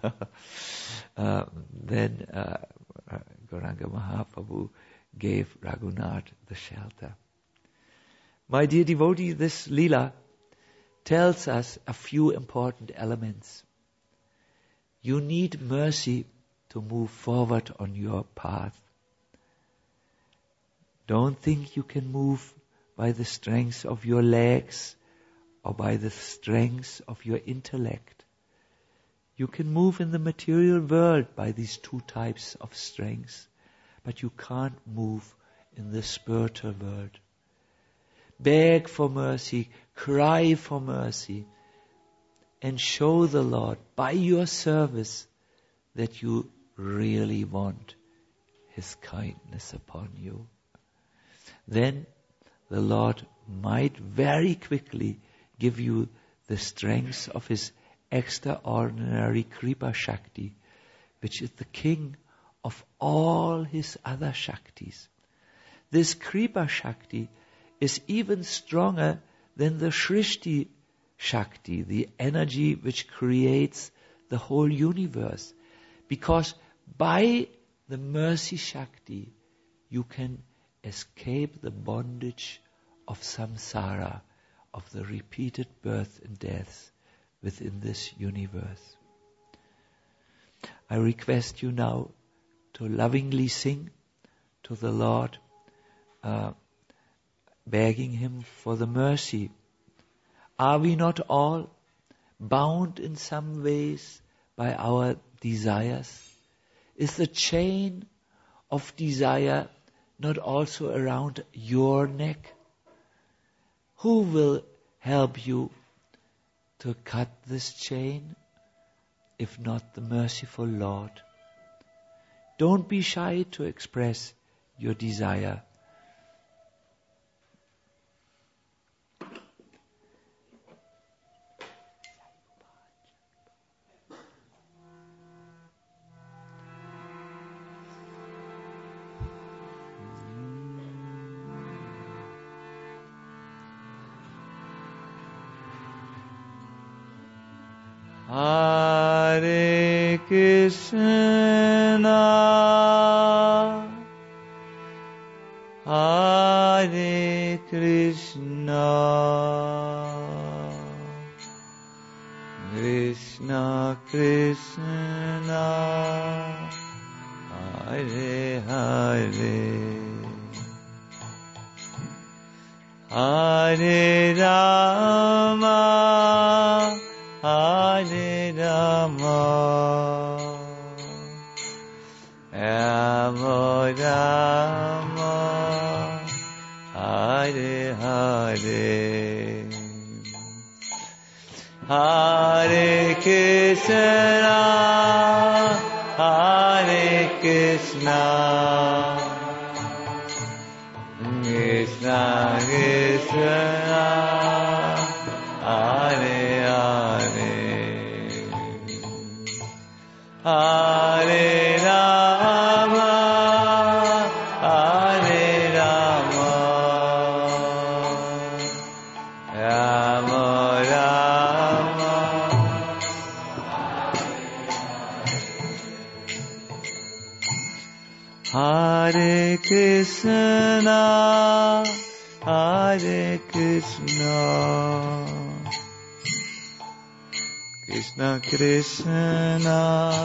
Then Gauranga Mahaprabhu gave Raghunath the shelter. My dear devotee, this Leela tells us a few important elements. You need mercy to move forward on your path. Don't think you can move by the strength of your legs or by the strength of your intellect. You can move in the material world by these 2 types of strength, but you can't move in the spiritual world. Beg for mercy, cry for mercy, and show the Lord by your service that you really want His kindness upon you. Then the Lord might very quickly give you the strength of His extraordinary Kripa Shakti, which is the king of all His other Shaktis. This Kripa Shakti is even stronger than the Shrishti Shakti, the energy which creates the whole universe. Because by the mercy Shakti, you can escape the bondage of samsara, of the repeated birth and death within this universe. I request you now to lovingly sing to the Lord, begging Him for the mercy. Are we not all bound in some ways by our desires? Is the chain of desire not also around your neck? Who will help you to cut this chain, if not the merciful Lord? Don't be shy to express your desire. Hare Krishna, Hare Krishna, Krishna Krishna, Hare Hare, Hare Rama, Hare Rama, Rama Rama, Hare Hare, Hare Krishna, Hare Krishna, Krishna Krishna, Hare Hare, Hare Rama, Hare Rama, Rama Rama, Hare Krishna, Hare Krishna, Krishna Krishna,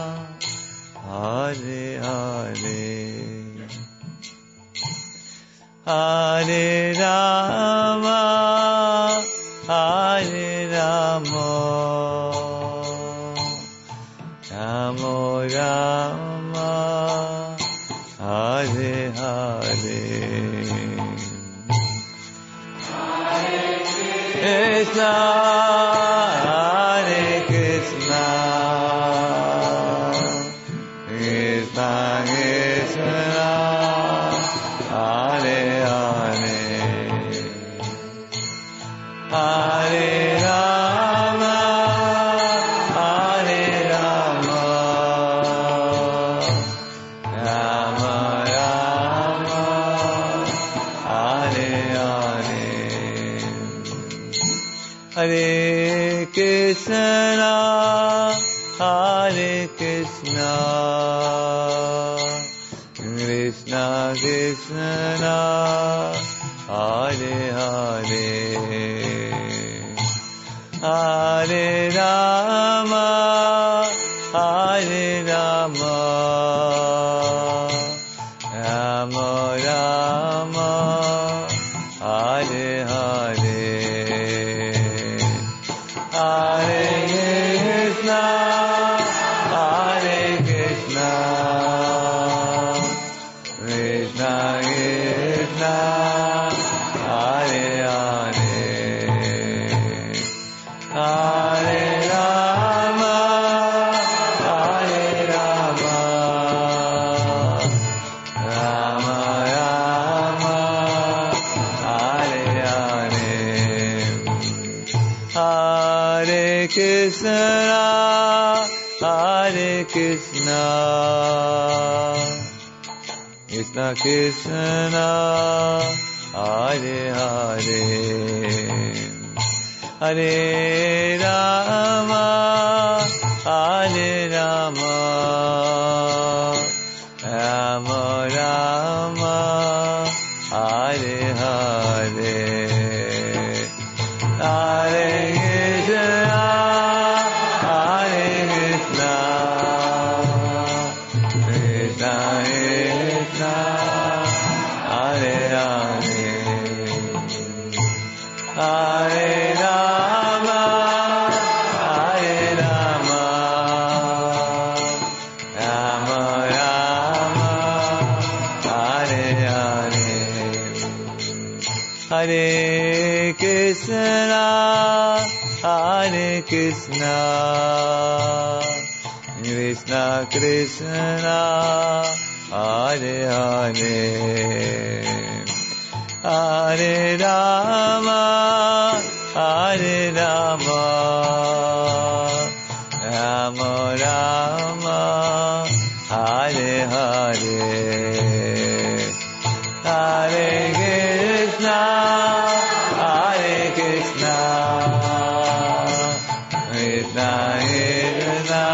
Hare Hare, Hare Rama, Hare Rama, Rama Rama, Hare Hare, Krishna, Hare Krishna, Krishna Krishna, Hare Hare, Hare Rama, Hare Rama, Rama Rama, Hare Hare, Hare Krishna, Hare Krishna, Krishna Krishna, Hare Hare, Hare Rama, Hare Rama, Rama Rama, Hare Hare, Hare Krishna, Hare Krishna, Krishna Krishna, Hare Hare, Hare Rama, Hare Rama, Rama Rama, Hare Hare, Hare Krishna, Hare Krishna, Krishna Krishna, Hare Hare, Hare Rama, Hare Rama, Rama Rama, Hare Hare, Hare Krishna, Hare Krishna, Krishna Krishna, Hare Hare, Hare Rama, Hare Rama, Rama Rama, Hare Hare, Hare Krishna, Hare Krishna, Krishna Krishna, Hare Hare, Hare Rama, Hare Rama, Rama Rama, Hare Hare, Hare Krishna, Hare Krishna, Krishna Krishna,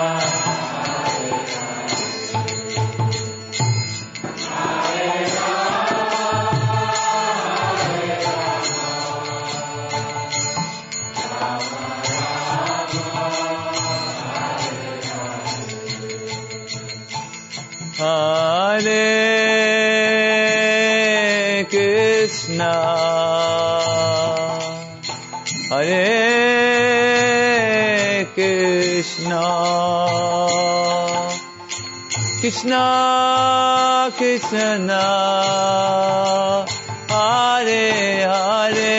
Hare Krishna, Hare Krishna, Krishna Krishna, Hare Hare,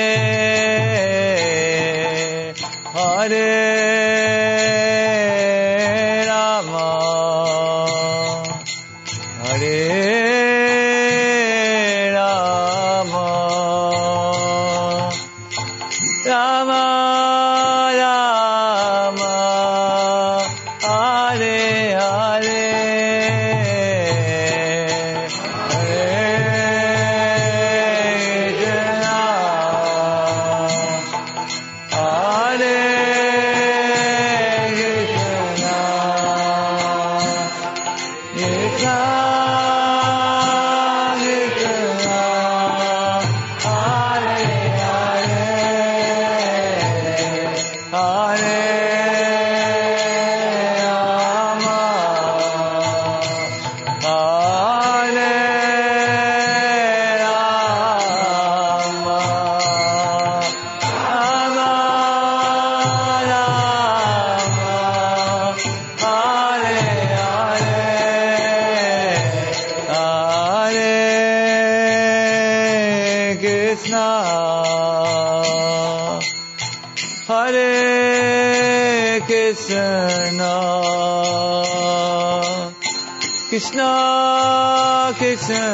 Hare Rama, Hare Rama, Rama Rama, Hare Hare, Hare Krishna, Hare Krishna, Krishna Krishna, Hare Hare, Hare Rama, Hare Rama, Rama Rama, Hare Hare, Hare Krishna, Hare Krishna, Krishna Krishna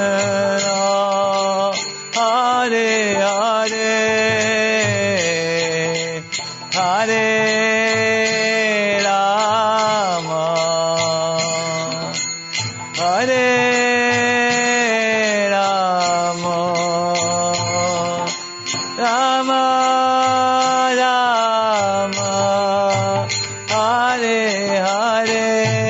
Hare Hare Hare Rama Hare Rama Rama Rama Hare Hare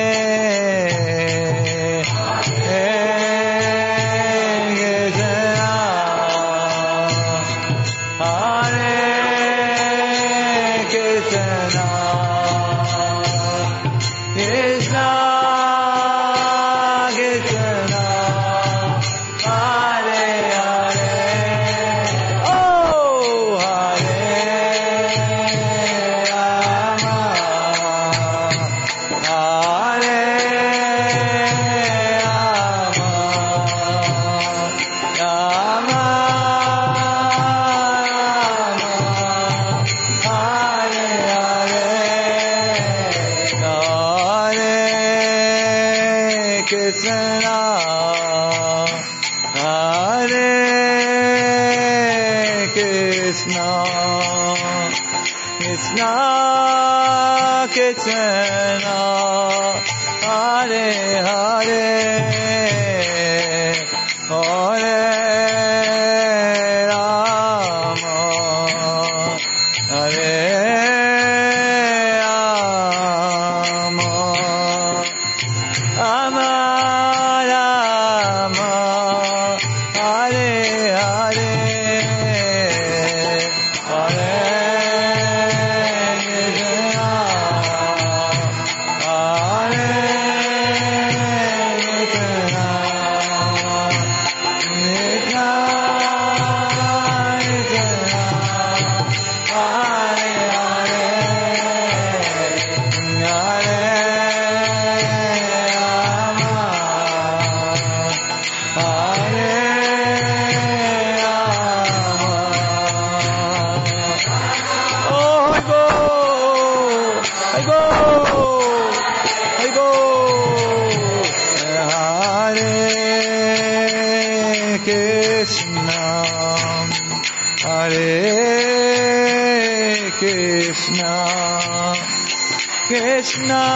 Krishna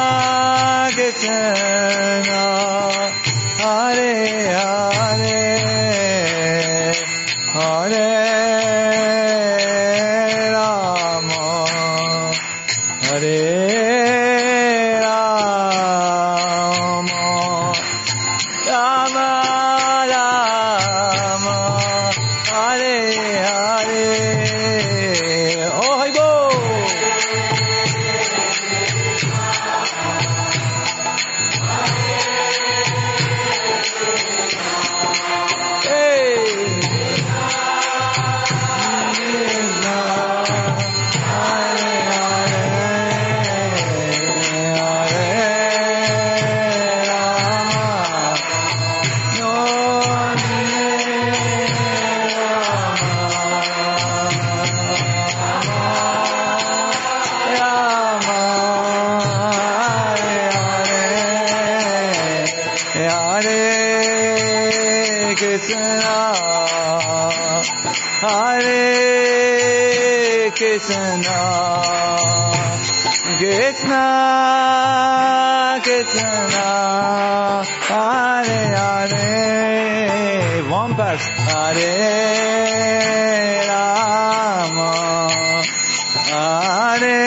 Krishna Hare Hare Hare Rama Hare Rama Rama Rama Hare Hare. Oh, I go. Krishna Krishna Krishna Hare Hare. One verse. Hare Rama Hare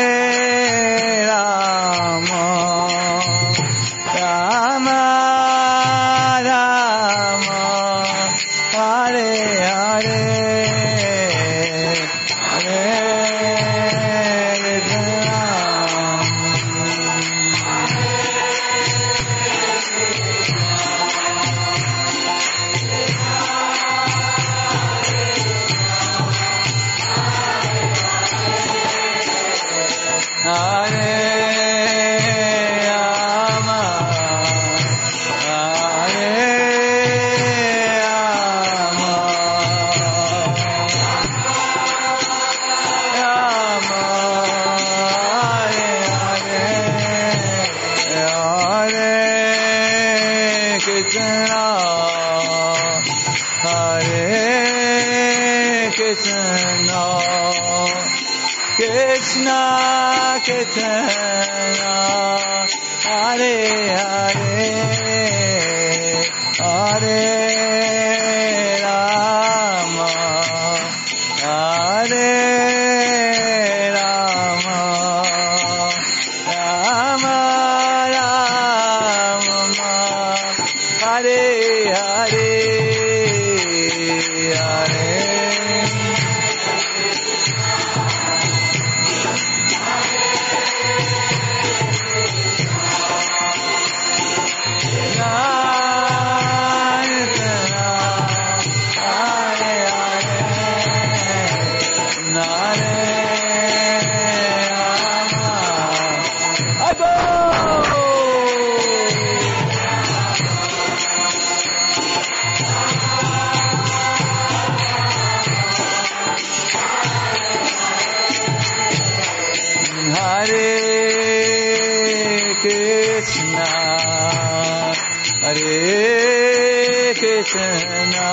Rama Rama Rama Hare Hare. Krishna, Hare Krishna, Krishna Krishna, Hare Hare, Hare Rama, Hare Rama, Rama Rama, Hare Hare, Hare. Krishna,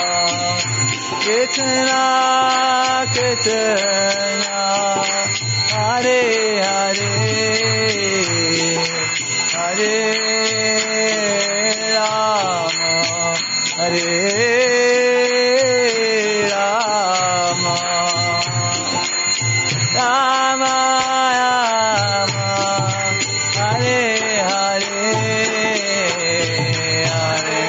Krishna Krishna, Hare Hare, Hare Rama, Hare Rama, Rama Rama, Hare Hare, Hare.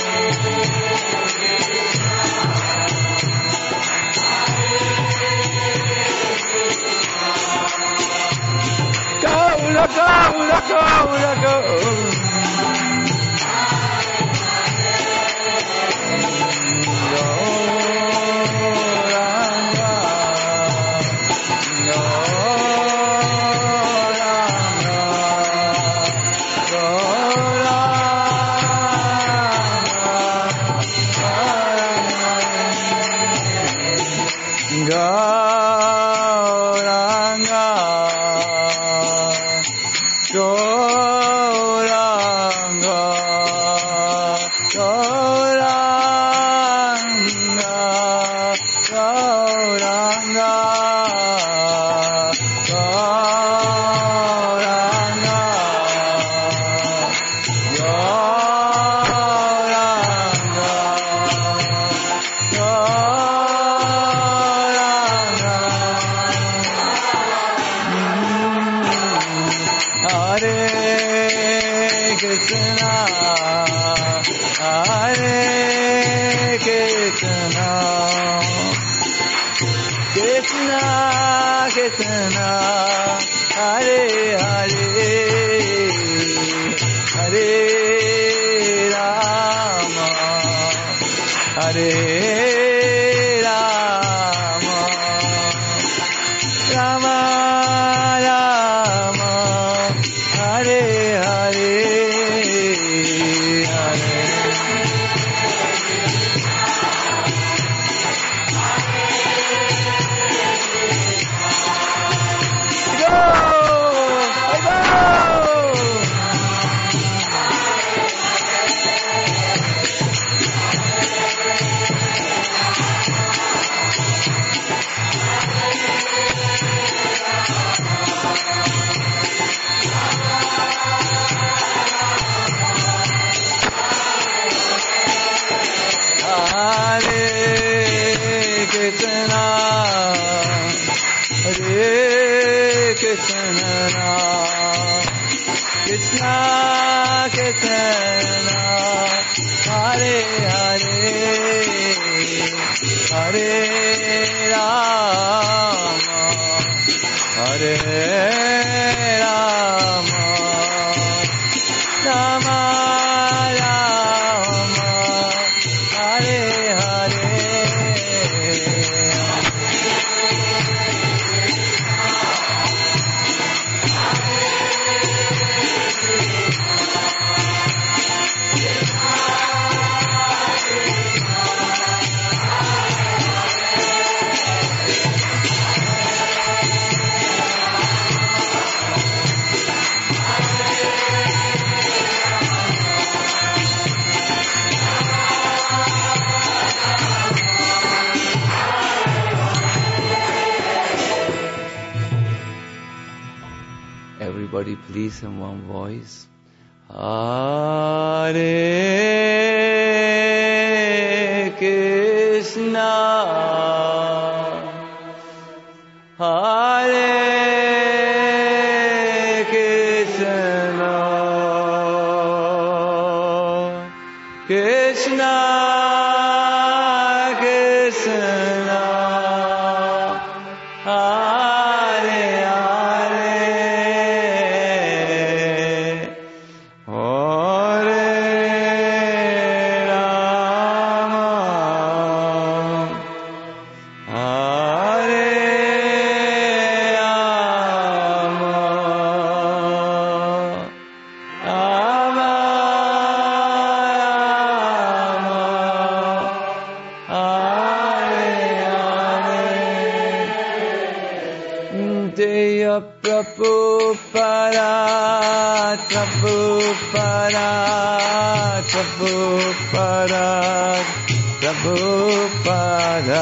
Krishna, Hare Hare, Hare Rama, Hare Rama, Rama Rama, Hare Hare, Hare. everybody please in one voice. Hare Krishna, Hare Krishna, Krishna Krishna, Hare Hare, Hare Rama, Hare Rama, Rama Jaya Prabhupada, Prabhupada, Prabhupada, Prabhupada.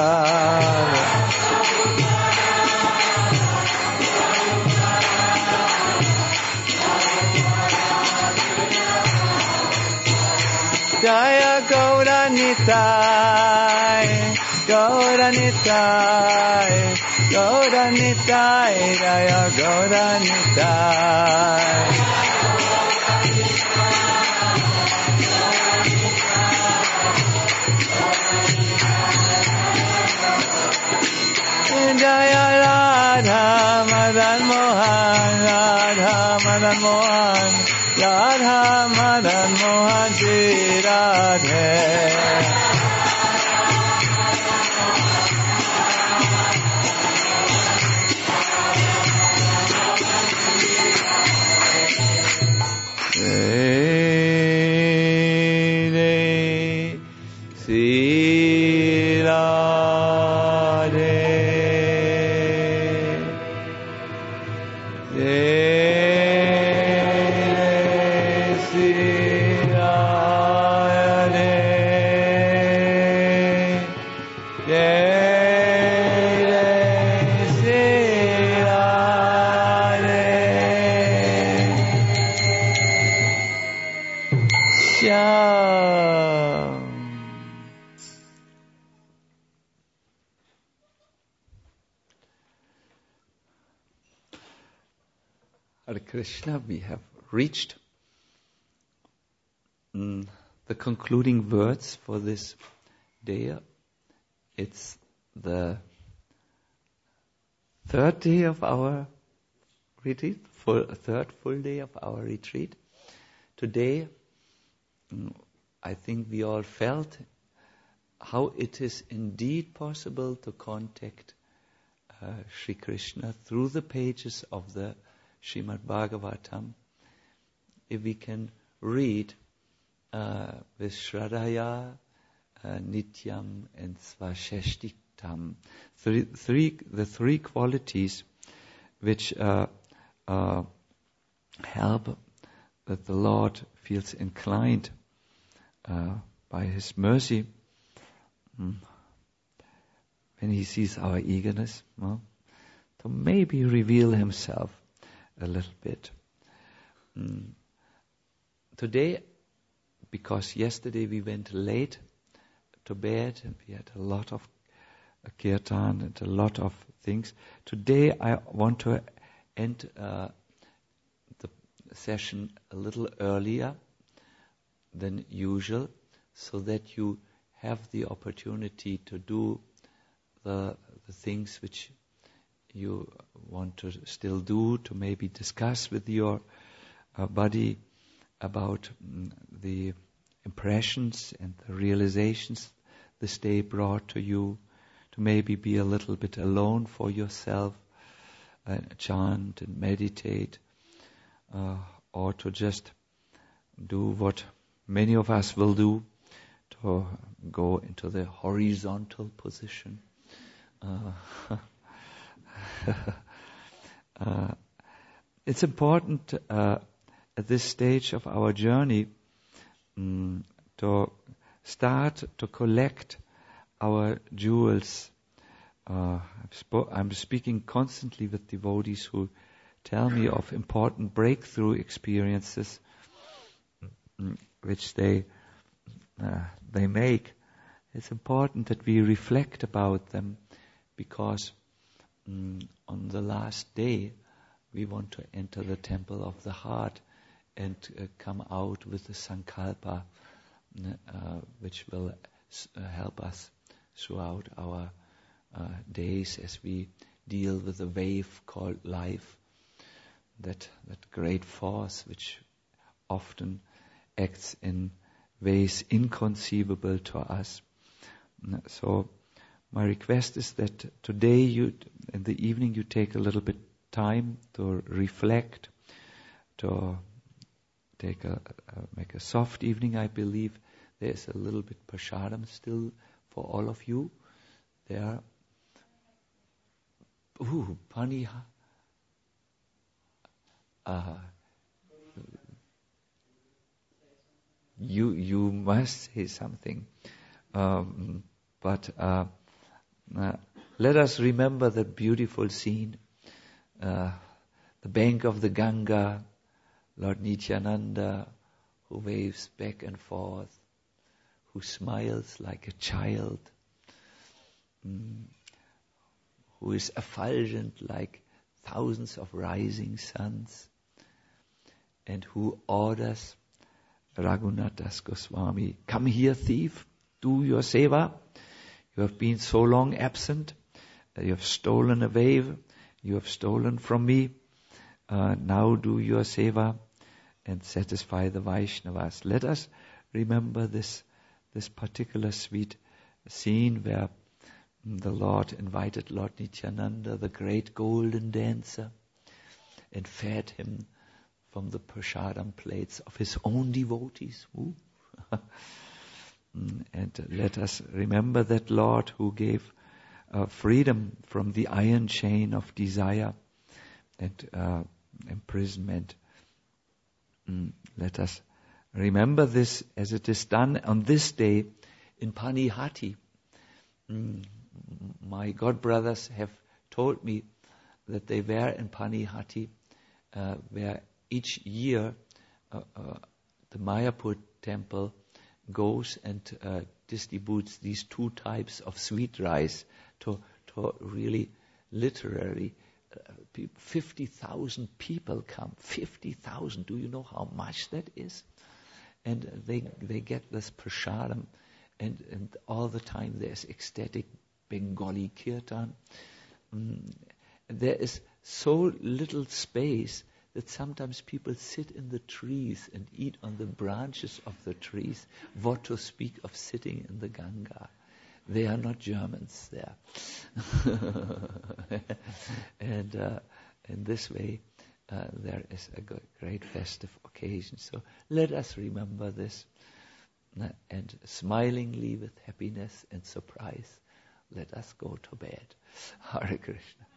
Jaya Gauranitai, Gauranitai, Gauranitai, Jaya Gauranitai. Jaya Radha Madan Mohan, Radha Madan Mohan, Radha Madan Mohan Ji Radhe. Hare Krishna, we have reached the concluding words for this day. It's the third day of our retreat, third full day of our retreat. Today, I think we all felt how it is indeed possible to contact Sri Krishna through the pages of the Srimad Bhagavatam. If we can read with Shradhaya, Nityam and Svasheshtiktam, the three qualities which help that the Lord feels inclined by His mercy when He sees our eagerness to maybe reveal Himself a little bit. Today, because yesterday we went late to bed and we had a lot of kirtan and a lot of things, today I want to end the session a little earlier than usual, so that you have the opportunity to do the things which you want to still do, to maybe discuss with your body about the impressions and the realizations this day brought to you, to maybe be a little bit alone for yourself, chant and meditate, or to just do what many of us will do, to go into the horizontal position. It's important at this stage of our journey to start to collect our jewels. I'm speaking constantly with devotees who tell me of important breakthrough experiences which they make. It's important that we reflect about them, because on the last day we want to enter the temple of the heart and come out with the sankalpa, which will help us throughout our days as we deal with the wave called life, that great force which often acts in ways inconceivable to us. So my request is that today in the evening you take a little bit time to reflect, to make a soft evening. I believe there's a little bit prasadam still for all of you there. Paniha. You must say something. But let us remember that beautiful scene. The bank of the Ganga, Lord Nityananda, who waves back and forth, who smiles like a child, who is effulgent like thousands of rising suns, and who orders Raghunath Das Goswami, come here, thief, do your seva. You have been so long absent, you have stolen a wave, you have stolen from me. Now do your seva and satisfy the Vaishnavas. Let us remember this particular sweet scene where the Lord invited Lord Nityananda, the great golden dancer, and fed him from the prasadam plates of his own devotees. And let us remember that Lord who gave freedom from the iron chain of desire and imprisonment. Let us remember this as it is done on this day in Panihati. My godbrothers have told me that they were in Panihati, where each year the Mayapur temple goes and distributes these two types of sweet rice to really literally 50,000 people come. 50,000. Do you know how much that is? And they get this prasadam, and all the time there's ecstatic Bengali kirtan. There is so little space that sometimes people sit in the trees and eat on the branches of the trees. What to speak of sitting in the Ganga? They are not Germans there. And in this way, there is a great festive occasion. So let us remember this, and smilingly with happiness and surprise, let us go to bed. Hare Krishna.